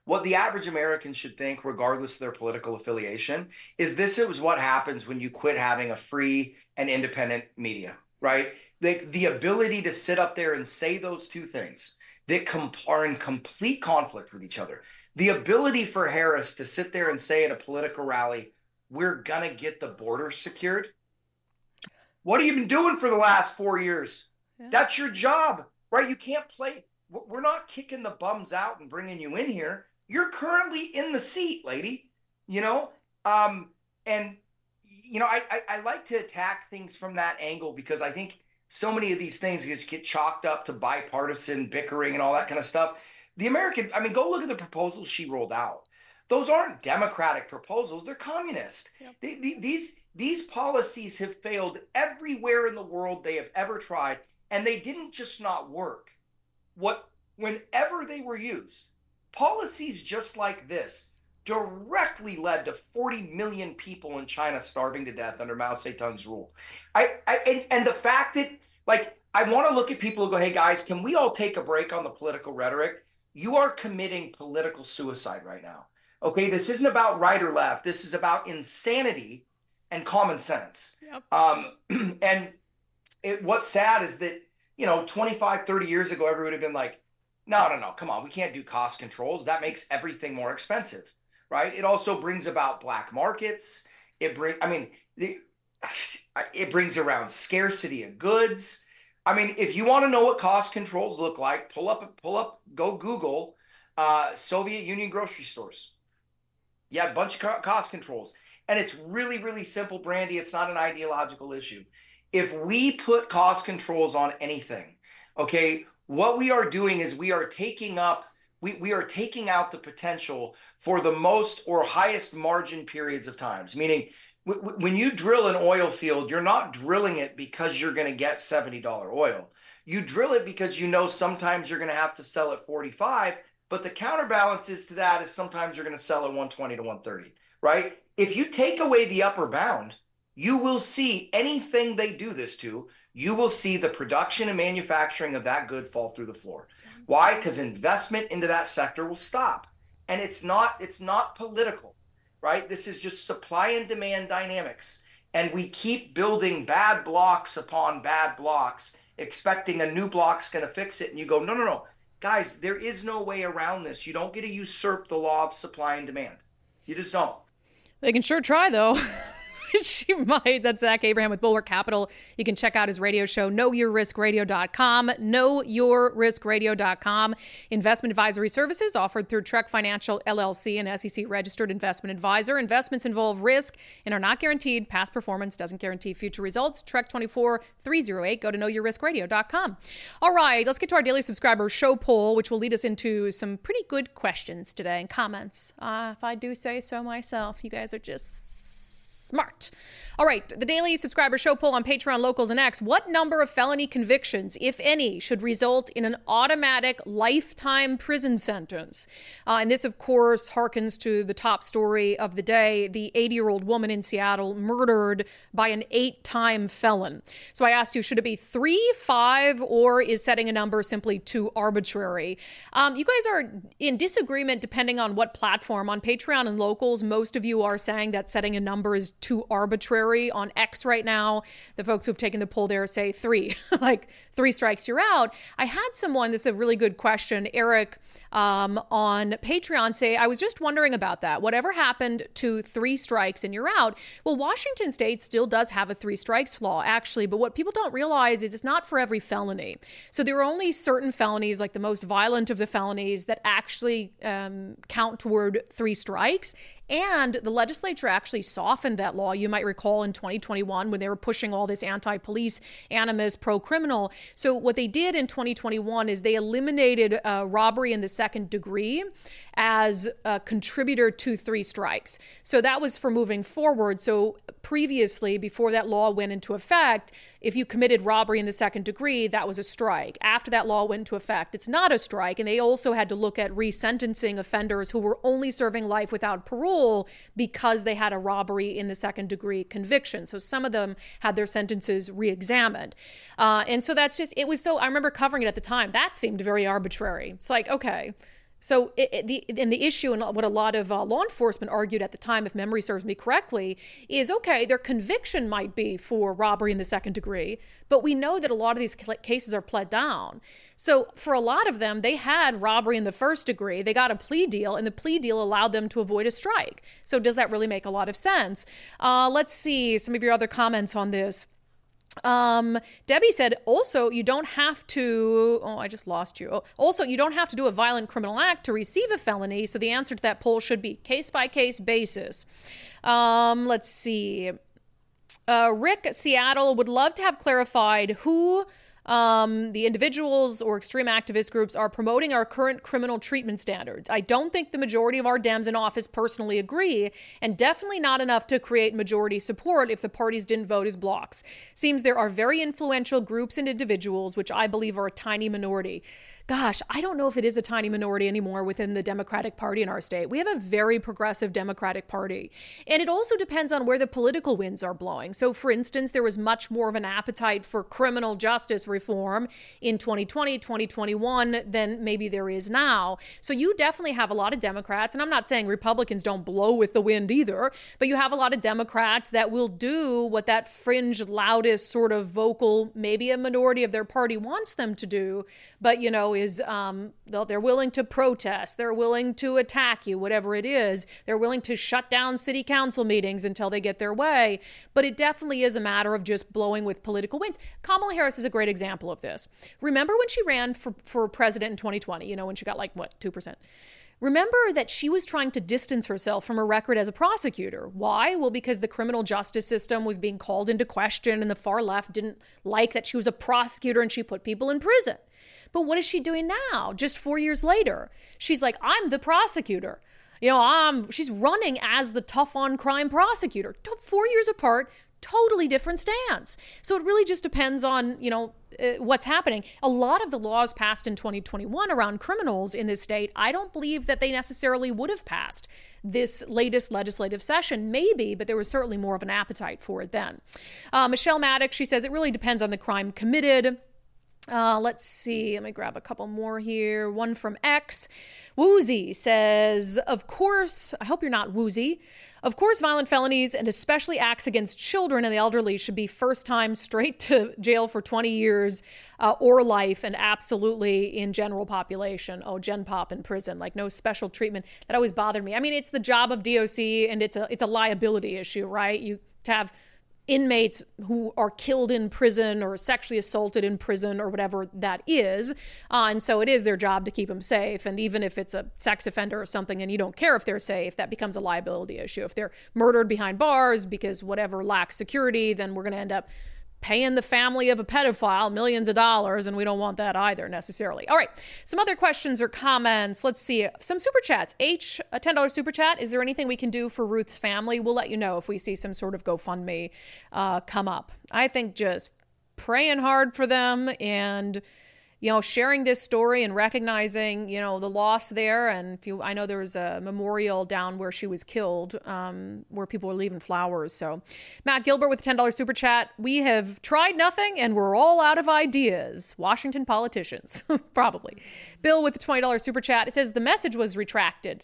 what the average American should think, regardless of their political affiliation, is this is what happens when you quit having a free and independent media, right? The ability to sit up there and say those two things that are in complete conflict with each other. The ability for Harris to sit there and say at a political rally, we're going to get the border secured. What have you been doing for the last 4 years? Yeah. That's your job, right? You can't play. We're not kicking the bums out and bringing you in here. You're currently in the seat, lady, you know? And, you know, I like to attack things from that angle because I think so many of these things just get chalked up to bipartisan bickering and all that kind of stuff. Go look at the proposals she rolled out. Those aren't democratic proposals. They're communist. Yep. These policies have failed everywhere in the world they have ever tried, and they didn't just not work. Whenever they were used, policies just like this directly led to 40 million people in China starving to death under Mao Zedong's rule. And the fact that, like, I want to look at people who go, hey guys, can we all take a break on the political rhetoric? You are committing political suicide right now. Okay, this isn't about right or left. This is about insanity and common sense. Yep. What's sad is that, 25, 30 years ago, everyone would have been like, no, come on, we can't do cost controls. That makes everything more expensive, right? It also brings about black markets. It brings around scarcity of goods. I mean, if you want to know what cost controls look like, go Google Soviet Union grocery stores. You had a bunch of cost controls. And it's really, really simple, Brandy. It's not an ideological issue. If we put cost controls on anything, okay, what we are doing is we are taking out the potential for the most or highest margin periods of times. Meaning, when you drill an oil field, you're not drilling it because you're going to get $70 oil. You drill it because sometimes you're going to have to sell at 45, but the counterbalances to that is sometimes you're going to sell at 120 to 130, right? If you take away the upper bound, you will see anything they do this to, you will see the production and manufacturing of that good fall through the floor. Why? Because investment into that sector will stop. And it's not political, right? This is just supply and demand dynamics. And we keep building bad blocks upon bad blocks, expecting a new block's going to fix it. And you go, no. Guys, there is no way around this. You don't get to usurp the law of supply and demand. You just don't. They can sure try, though. She might. That's Zach Abraham with Bulwark Capital. You can check out his radio show, KnowYourRiskRadio.com, KnowYourRiskRadio.com. Investment advisory services offered through Trek Financial LLC, an SEC-registered investment advisor. Investments involve risk and are not guaranteed. Past performance doesn't guarantee future results. Trek 24308. Go to KnowYourRiskRadio.com. All right, let's get to our daily subscriber show poll, which will lead us into some pretty good questions today and comments. If I do say so myself, you guys are just smart. All right, the daily subscriber show poll on Patreon, Locals, and X. What number of felony convictions, if any, should result in an automatic lifetime prison sentence? And this, of course, harkens to the top story of the day, the 80-year-old woman in Seattle murdered by an 8-time felon. So I asked you, should it be 3, 5, or is setting a number simply too arbitrary? You guys are in disagreement depending on what platform. On Patreon and Locals, most of you are saying that setting a number is too arbitrary. On X right now, the folks who've taken the poll there say 3, like 3 strikes, you're out. I had someone, this is a really good question, Eric on Patreon, say, I was just wondering about that. Whatever happened to 3 strikes and you're out? Well, Washington State still does have a 3 strikes law, actually, but what people don't realize is it's not for every felony. So there are only certain felonies, like the most violent of the felonies, that actually count toward 3 strikes. And the legislature actually softened that law. You might recall in 2021 when they were pushing all this anti-police animus, pro-criminal. So what they did in 2021 is they eliminated robbery in the second degree as a contributor to 3 strikes. So that was for moving forward. So previously, before that law went into effect, if you committed robbery in the second degree, that was a strike. After that law went into effect, it's not a strike. And they also had to look at resentencing offenders who were only serving life without parole because they had a robbery in the second degree conviction. So some of them had their sentences re-examined. And so that's just, it was so, I remember covering it at the time. That seemed very arbitrary. It's like, okay, So the issue, and what a lot of law enforcement argued at the time, if memory serves me correctly, is, okay, their conviction might be for robbery in the second degree, but we know that a lot of these cases are pled down. So for a lot of them, they had robbery in the first degree, they got a plea deal, and the plea deal allowed them to avoid a strike. So does that really make a lot of sense? Let's see some of your other comments on this. Debbie said, also, you don't have to, I just lost you. Also, you don't have to do a violent criminal act to receive a felony. So the answer to that poll should be case by case basis. Let's see. Rick Seattle would love to have clarified who the individuals or extreme activist groups are promoting our current criminal treatment standards. I don't think the majority of our Dems in office personally agree, and definitely not enough to create majority support if the parties didn't vote as blocs. Seems there are very influential groups and individuals, which I believe are a tiny minority. Gosh, I don't know if it is a tiny minority anymore within the Democratic Party in our state. We have a very progressive Democratic Party. And it also depends on where the political winds are blowing. So, for instance, there was much more of an appetite for criminal justice reform in 2020, 2021 than maybe there is now. So you definitely have a lot of Democrats, and I'm not saying Republicans don't blow with the wind either, but you have a lot of Democrats that will do what that fringe, loudest sort of vocal, maybe a minority of their party wants them to do, but, you know, is they're willing to protest, they're willing to attack you, whatever it is. They're willing to shut down city council meetings until they get their way. But it definitely is a matter of just blowing with political winds. Kamala Harris is a great example of this. Remember when she ran for president in 2020, you know, when she got like, 2%? Remember that she was trying to distance herself from her record as a prosecutor. Why? Well, because the criminal justice system was being called into question and the far left didn't like that she was a prosecutor and she put people in prison. But what is she doing now? Just 4 years later, she's like, I'm the prosecutor. You know, she's running as the tough on crime prosecutor. 4 years apart, totally different stance. So it really just depends on, you know, what's happening. A lot of the laws passed in 2021 around criminals in this state, I don't believe that they necessarily would have passed this latest legislative session. Maybe, but there was certainly more of an appetite for it then. Michelle Maddox, she says, it really depends on the crime committed. Let's see. Let me grab a couple more here. One from X. Woozy says, of course, I hope you're not woozy. Of course, violent felonies and especially acts against children and the elderly should be first time straight to jail for 20 years or life, and absolutely in general population. Oh, Gen Pop in prison, like no special treatment. That always bothered me. I mean, it's the job of DOC and it's a liability issue, right? You to have inmates who are killed in prison or sexually assaulted in prison or whatever that is. And so it is their job to keep them safe. And even if it's a sex offender or something and you don't care if they're safe, that becomes a liability issue. If they're murdered behind bars because whatever lacks security, then we're going to end up paying the family of a pedophile millions of dollars, and we don't want that either necessarily. All right, some other questions or comments. Let's see, some super chats. H, a $10 super chat. Is there anything we can do for Ruth's family? We'll let you know if we see some sort of GoFundMe come up. I think just praying hard for them and, you know, sharing this story and recognizing, you know, the loss there. And I know there was a memorial down where she was killed, where people were leaving flowers. So Matt Gilbert with a $10 super chat. We have tried nothing and we're all out of ideas. Washington politicians, probably. Bill with the $20 super chat. It says the message was retracted.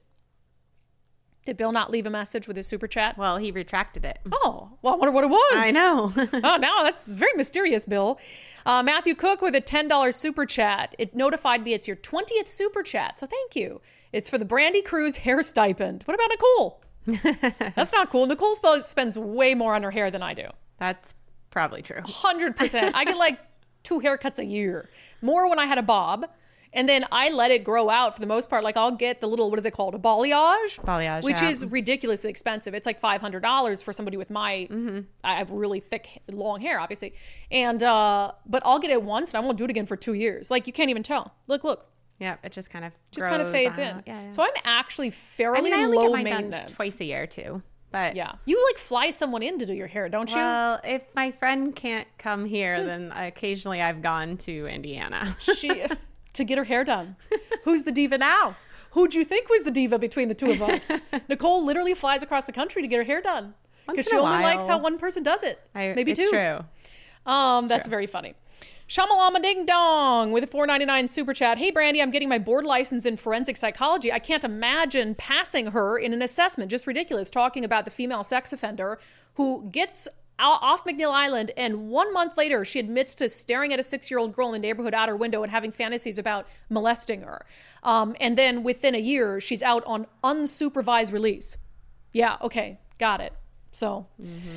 Did Bill not leave a message with his super chat? Well, he retracted it. Oh, well, I wonder what it was. I know. Oh, no, that's very mysterious, Bill. Matthew Cook with a $10 super chat. It notified me it's your 20th super chat, so thank you. It's for the Brandy Cruz hair stipend. What about Nicole? That's not cool. Nicole spends way more on her hair than I do. That's probably true. 100%. I get like 2 haircuts a year. More when I had a bob. And then I let it grow out for the most part. Like I'll get the little, what is it called? A balayage? Which is ridiculously expensive. It's like $500 for somebody with my, I have really thick, long hair, obviously. And, but I'll get it once and I won't do it again for 2 years. Like you can't even tell. Look. Yeah, it just kind of fades in. Yeah. So I'm actually fairly I low get maintenance. Done twice a year too. But yeah, you like fly someone in to do your hair, don't you? Well, if my friend can't come here, then occasionally I've gone to Indiana. To get her hair done. Who's the diva now? Who'd you think was the diva between the two of us? Nicole literally flies across the country to get her hair done because she only likes how one person does it. Maybe two. True. That's very funny. Shamalama Ding Dong with a $4.99 super chat. Hey, Brandy, I'm getting my board license in forensic psychology. I can't imagine passing her in an assessment. Just ridiculous. Talking about the female sex offender who gets off McNeil Island, and 1 month later, she admits to staring at a 6-year-old girl in the neighborhood out her window and having fantasies about molesting her. And then within a year, she's out on unsupervised release. Yeah, okay, got it. So...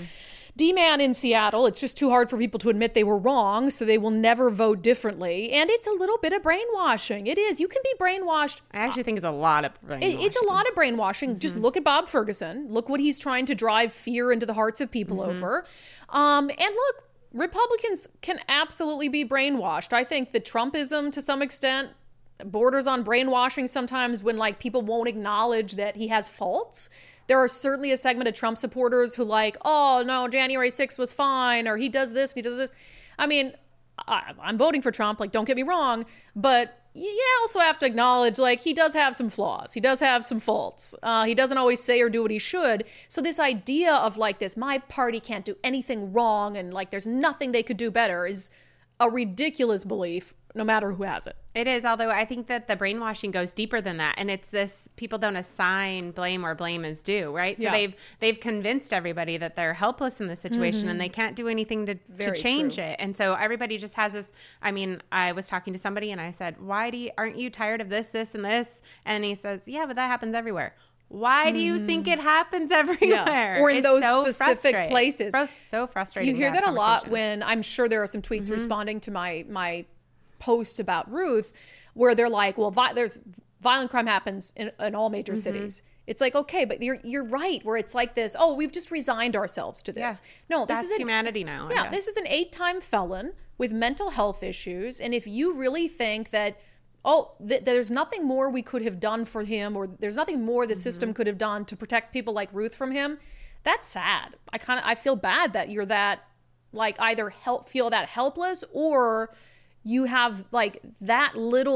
D-Man in Seattle, it's just too hard for people to admit they were wrong, so they will never vote differently. And it's a little bit of brainwashing. It is. You can be brainwashed. I actually think it's a lot of brainwashing. It's a lot of brainwashing. Just look at Bob Ferguson. Look what he's trying to drive fear into the hearts of people over. And look, Republicans can absolutely be brainwashed. I think the Trumpism, to some extent, borders on brainwashing sometimes when, like, people won't acknowledge that he has faults. There are certainly a segment of Trump supporters who like, oh, no, January 6th was fine, or he does this, he does this. I mean, I'm voting for Trump, like, don't get me wrong, but you also have to acknowledge, like, he does have some flaws. He does have some faults. He doesn't always say or do what he should. So this idea of, like, this, my party can't do anything wrong and, like, there's nothing they could do better is a ridiculous belief, no matter who has it. It is, although I think that the brainwashing goes deeper than that, and it's this: people don't assign blame where blame is due, right? So they've convinced everybody that they're helpless in this situation and they can't do anything to change it. And so everybody just has this. I mean, I was talking to somebody and I said, aren't you tired of this, this, and this? And he says, yeah, but that happens everywhere. Why do you think it happens everywhere? Or in those specific places. So frustrating. You hear that a lot when, I'm sure there are some tweets responding to my posts about Ruth, where they're like, well, there's violent crime happens in all major cities. It's like, okay, but you're right, where it's like this, oh, we've just resigned ourselves to this. No, this is humanity now. Yeah, this is an 8-time felon with mental health issues. And if you really think that, there's nothing more we could have done for him, or there's nothing more the system could have done to protect people like Ruth from him, that's sad. I feel bad that you're that, like, either feel that helpless, or you have, like, that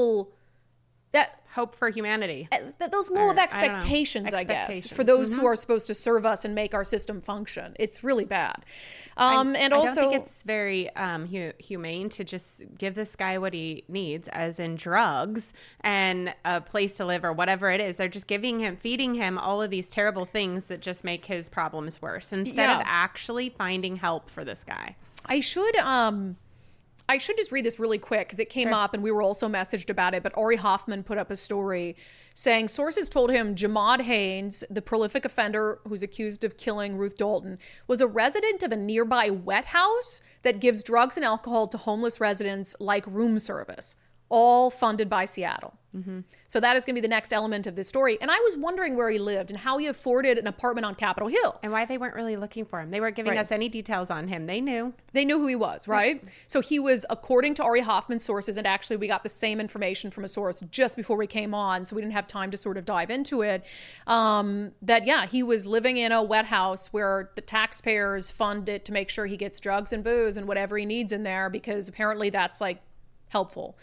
hope for humanity. Those low of expectations, I guess, for those who are supposed to serve us and make our system function. It's really bad. And also, I don't think it's very humane to just give this guy what he needs, as in drugs and a place to live or whatever it is. They're just feeding him all of these terrible things that just make his problems worse, instead of actually finding help for this guy. I should just read this really quick because it came up and we were also messaged about it, but Ari Hoffman put up a story saying sources told him Jamad Haynes, the prolific offender who's accused of killing Ruth Dalton, was a resident of a nearby wet house that gives drugs and alcohol to homeless residents like room service, all funded by Seattle. So that is going to be the next element of this story. And I was wondering where he lived and how he afforded an apartment on Capitol Hill. And why they weren't really looking for him. They weren't giving us any details on him. They knew. They knew who he was, right? So he was, according to Ari Hoffman's sources, and actually we got the same information from a source just before we came on, so we didn't have time to sort of dive into it, he was living in a wet house where the taxpayers fund it to make sure he gets drugs and booze and whatever he needs in there, because apparently that's, like, helpful.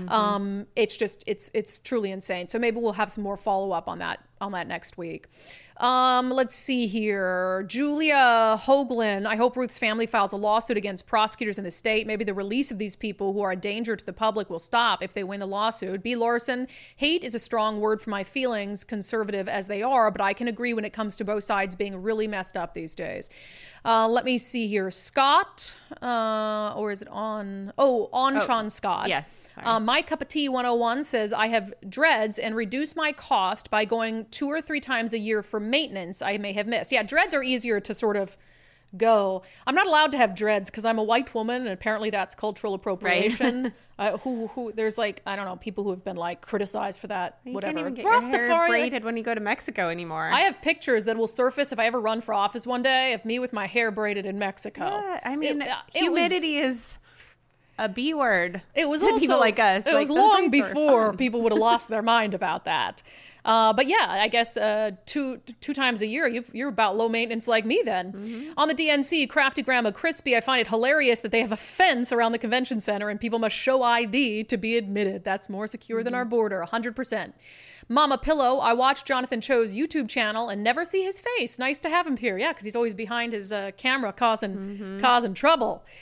It's truly insane. So maybe we'll have some more follow up on that next week. Let's see here. Julia Hoagland. I hope Ruth's family files a lawsuit against prosecutors in the state. Maybe the release of these people who are a danger to the public will stop if they win the lawsuit. B. Larson. Hate is a strong word for my feelings, conservative as they are, but I can agree when it comes to both sides being really messed up these days. Let me see here. Scott, or is it on? Sean Scott. Yes. My Cup of Tea 101 says, I have dreads and reduce my cost by going 2 or 3 times a year for maintenance I may have missed. Yeah, dreads are easier to sort of go. I'm not allowed to have dreads because I'm a white woman, and apparently that's cultural appropriation. Right. There's, like, I don't know, people who have been, like, criticized for that. You whatever. Can't even get your hair braided when you go to Mexico anymore. I have pictures that will surface if I ever run for office one day of me with my hair braided in Mexico. Yeah, I mean, humidity is a B word. It was to also people like us. It was long before people would have lost their mind about that. But yeah, I guess 2 times a year, you're about low maintenance like me then. On the DNC, Crafty Grandma Crispy, I find it hilarious that they have a fence around the convention center and people must show ID to be admitted. That's more secure than our border, 100%. Mama Pillow, I watch Jonathan Cho's YouTube channel and never see his face. Nice to have him here. Yeah, because he's always behind his camera causing trouble.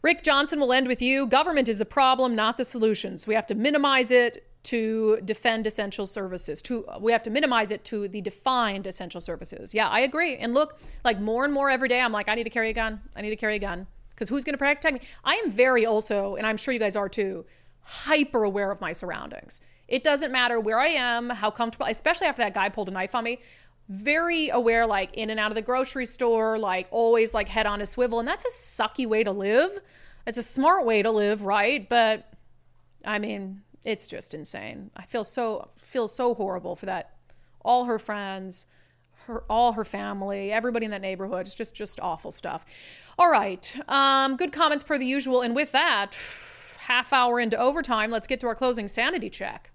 Rick Johnson, will end with you. Government is the problem, not the solutions. We have to minimize it to defend essential services. We have to minimize it to the defined essential services. Yeah, I agree. And look, like more and more every day, I'm like, I need to carry a gun. I need to carry a gun. Because who's going to protect me? I am very also, and I'm sure you guys are too, hyper aware of my surroundings. It doesn't matter where I am, how comfortable, especially after that guy pulled a knife on me. Very aware, like in and out of the grocery store, like always like head on a swivel. And that's a sucky way to live. It's a smart way to live, right? But I mean, it's just insane. I feel so horrible for that. All her friends, all her family, everybody in that neighborhood. It's just awful stuff. All right. Good comments per the usual. And with that, half hour into overtime, let's get to our closing sanity check.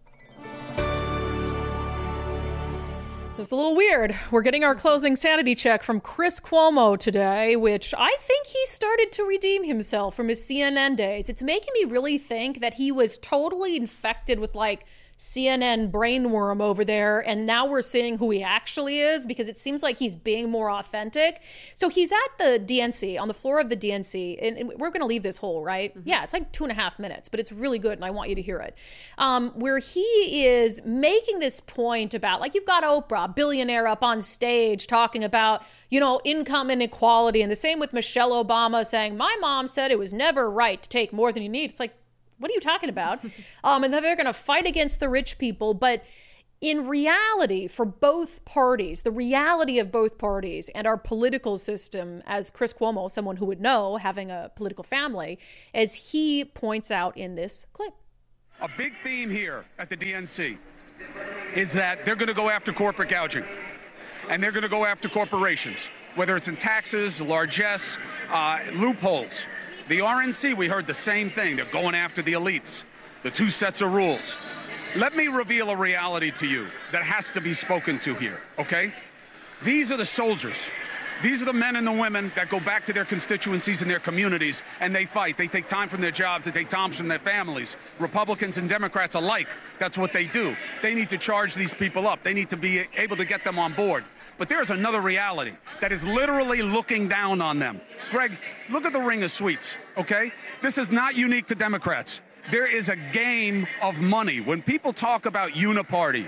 It's a little weird. We're getting our closing sanity check from Chris Cuomo today, which I think he started to redeem himself from his CNN days. It's making me really think that he was totally infected with like CNN brainworm over there, and now we're seeing who he actually is, because it seems like he's being more authentic. So he's at the DNC, on the floor of the DNC, and we're going to leave this whole, right? Mm-hmm. Yeah, it's like 2.5 minutes, but it's really good, and I want you to hear it. Where he is making this point about, like, you've got Oprah, billionaire, up on stage talking about, you know, income inequality, and the same with Michelle Obama saying, my mom said it was never right to take more than you need. It's like, what are you talking about? And then they're going to fight against the rich people. But in reality, for both parties, the reality of both parties and our political system, as Chris Cuomo, someone who would know, having a political family, as he points out in this clip. A big theme here at the DNC is that they're going to go after corporate gouging. And they're going to go after corporations, whether it's in taxes, largesse, loopholes. The RNC, we heard the same thing. They're going after the elites, the two sets of rules. Let me reveal a reality to you that has to be spoken to here, okay? These are the soldiers. These are the men and the women that go back to their constituencies and their communities, and they fight. They take time from their jobs. They take time from their families. Republicans and Democrats alike, that's what they do. They need to charge these people up. They need to be able to get them on board. But there's another reality that is literally looking down on them. Greg, look at the ring of sweets, okay? This is not unique to Democrats. There is a game of money. When people talk about uniparty,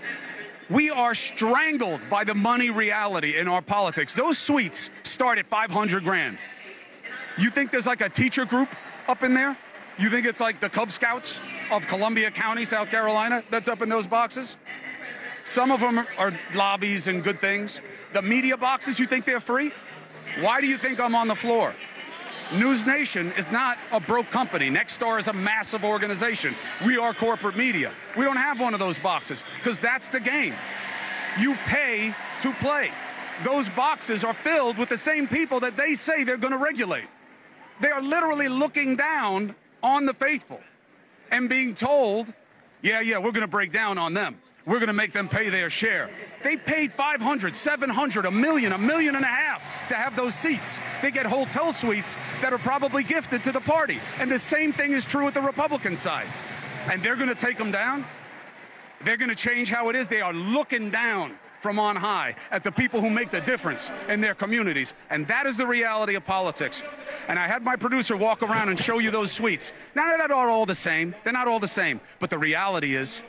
we are strangled by the money reality in our politics. Those suites start at 500 grand. You think there's like a teacher group up in there? You think it's like the Cub Scouts of Columbia County, South Carolina, that's up in those boxes? Some of them are lobbies and good things. The media boxes, you think they're free? Why do you think I'm on the floor? News Nation is not a broke company. Nexstar is a massive organization. We are corporate media. We don't have one of those boxes because that's the game. You pay to play. Those boxes are filled with the same people that they say they're going to regulate. They are literally looking down on the faithful and being told, yeah, we're going to break down on them. We're going to make them pay their share. They paid $500,000, $700,000, $1 million, $1.5 million to have those seats. They get hotel suites that are probably gifted to the party. And the same thing is true with the Republican side. And they're going to take them down. They're going to change how it is. They are looking down from on high at the people who make the difference in their communities. And that is the reality of politics. And I had my producer walk around and show you those suites. Now, they're not all the same. They're not all the same. But the reality is,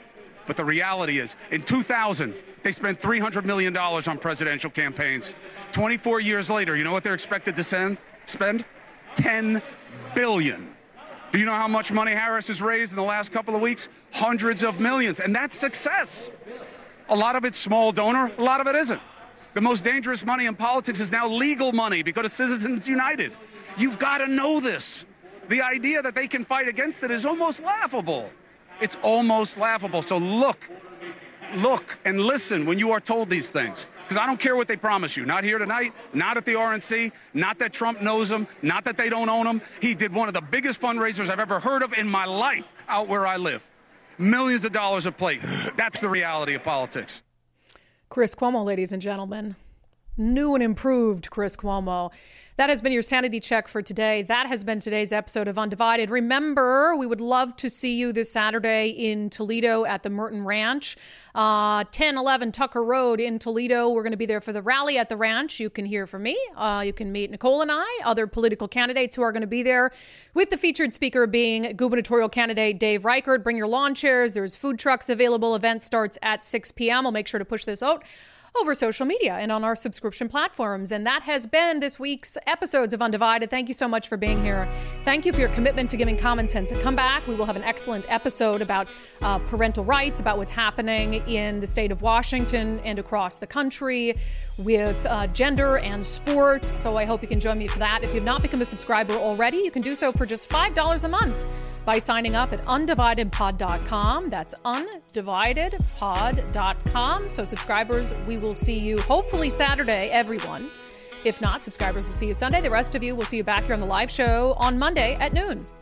in 2000, they spent $300 million on presidential campaigns. 24 years later, you know what they're expected to spend? $10 billion. Do you know how much money Harris has raised in the last couple of weeks? Hundreds of millions. And that's success. A lot of it's small donor, a lot of it isn't. The most dangerous money in politics is now legal money because of Citizens United. You've got to know this. The idea that they can fight against it is almost laughable. It's almost laughable. So look and listen when you are told these things. Because I don't care what they promise you. Not here tonight, not at the RNC, not that Trump knows them, not that they don't own them. He did one of the biggest fundraisers I've ever heard of in my life out where I live. Millions of dollars a plate. That's the reality of politics. Chris Cuomo, ladies and gentlemen. New and improved Chris Cuomo. That has been your sanity check for today. That has been today's episode of Undivided. Remember, we would love to see you this Saturday in Toledo at the Merton Ranch. 1011 Tucker Road in Toledo. We're going to be there for the rally at the ranch. You can hear from me. You can meet Nicole and I, other political candidates who are going to be there, with the featured speaker being gubernatorial candidate Dave Reichert. Bring your lawn chairs. There's food trucks available. Event starts at 6 p.m. I'll make sure to push this out over social media and on our subscription platforms. And that has been this week's episodes of Undivided. Thank you so much for being here. Thank you for your commitment to giving common sense a comeback. We will have an excellent episode about parental rights, about what's happening in the state of Washington and across the country with gender and sports. So I hope you can join me for that. If you've not become a subscriber already, you can do so for just $5 a month by signing up at undividedpod.com. That's undividedpod.com. So subscribers, we will see you hopefully Saturday, everyone. If not, subscribers will see you Sunday. The rest of you will see you back here on the live show on Monday at noon.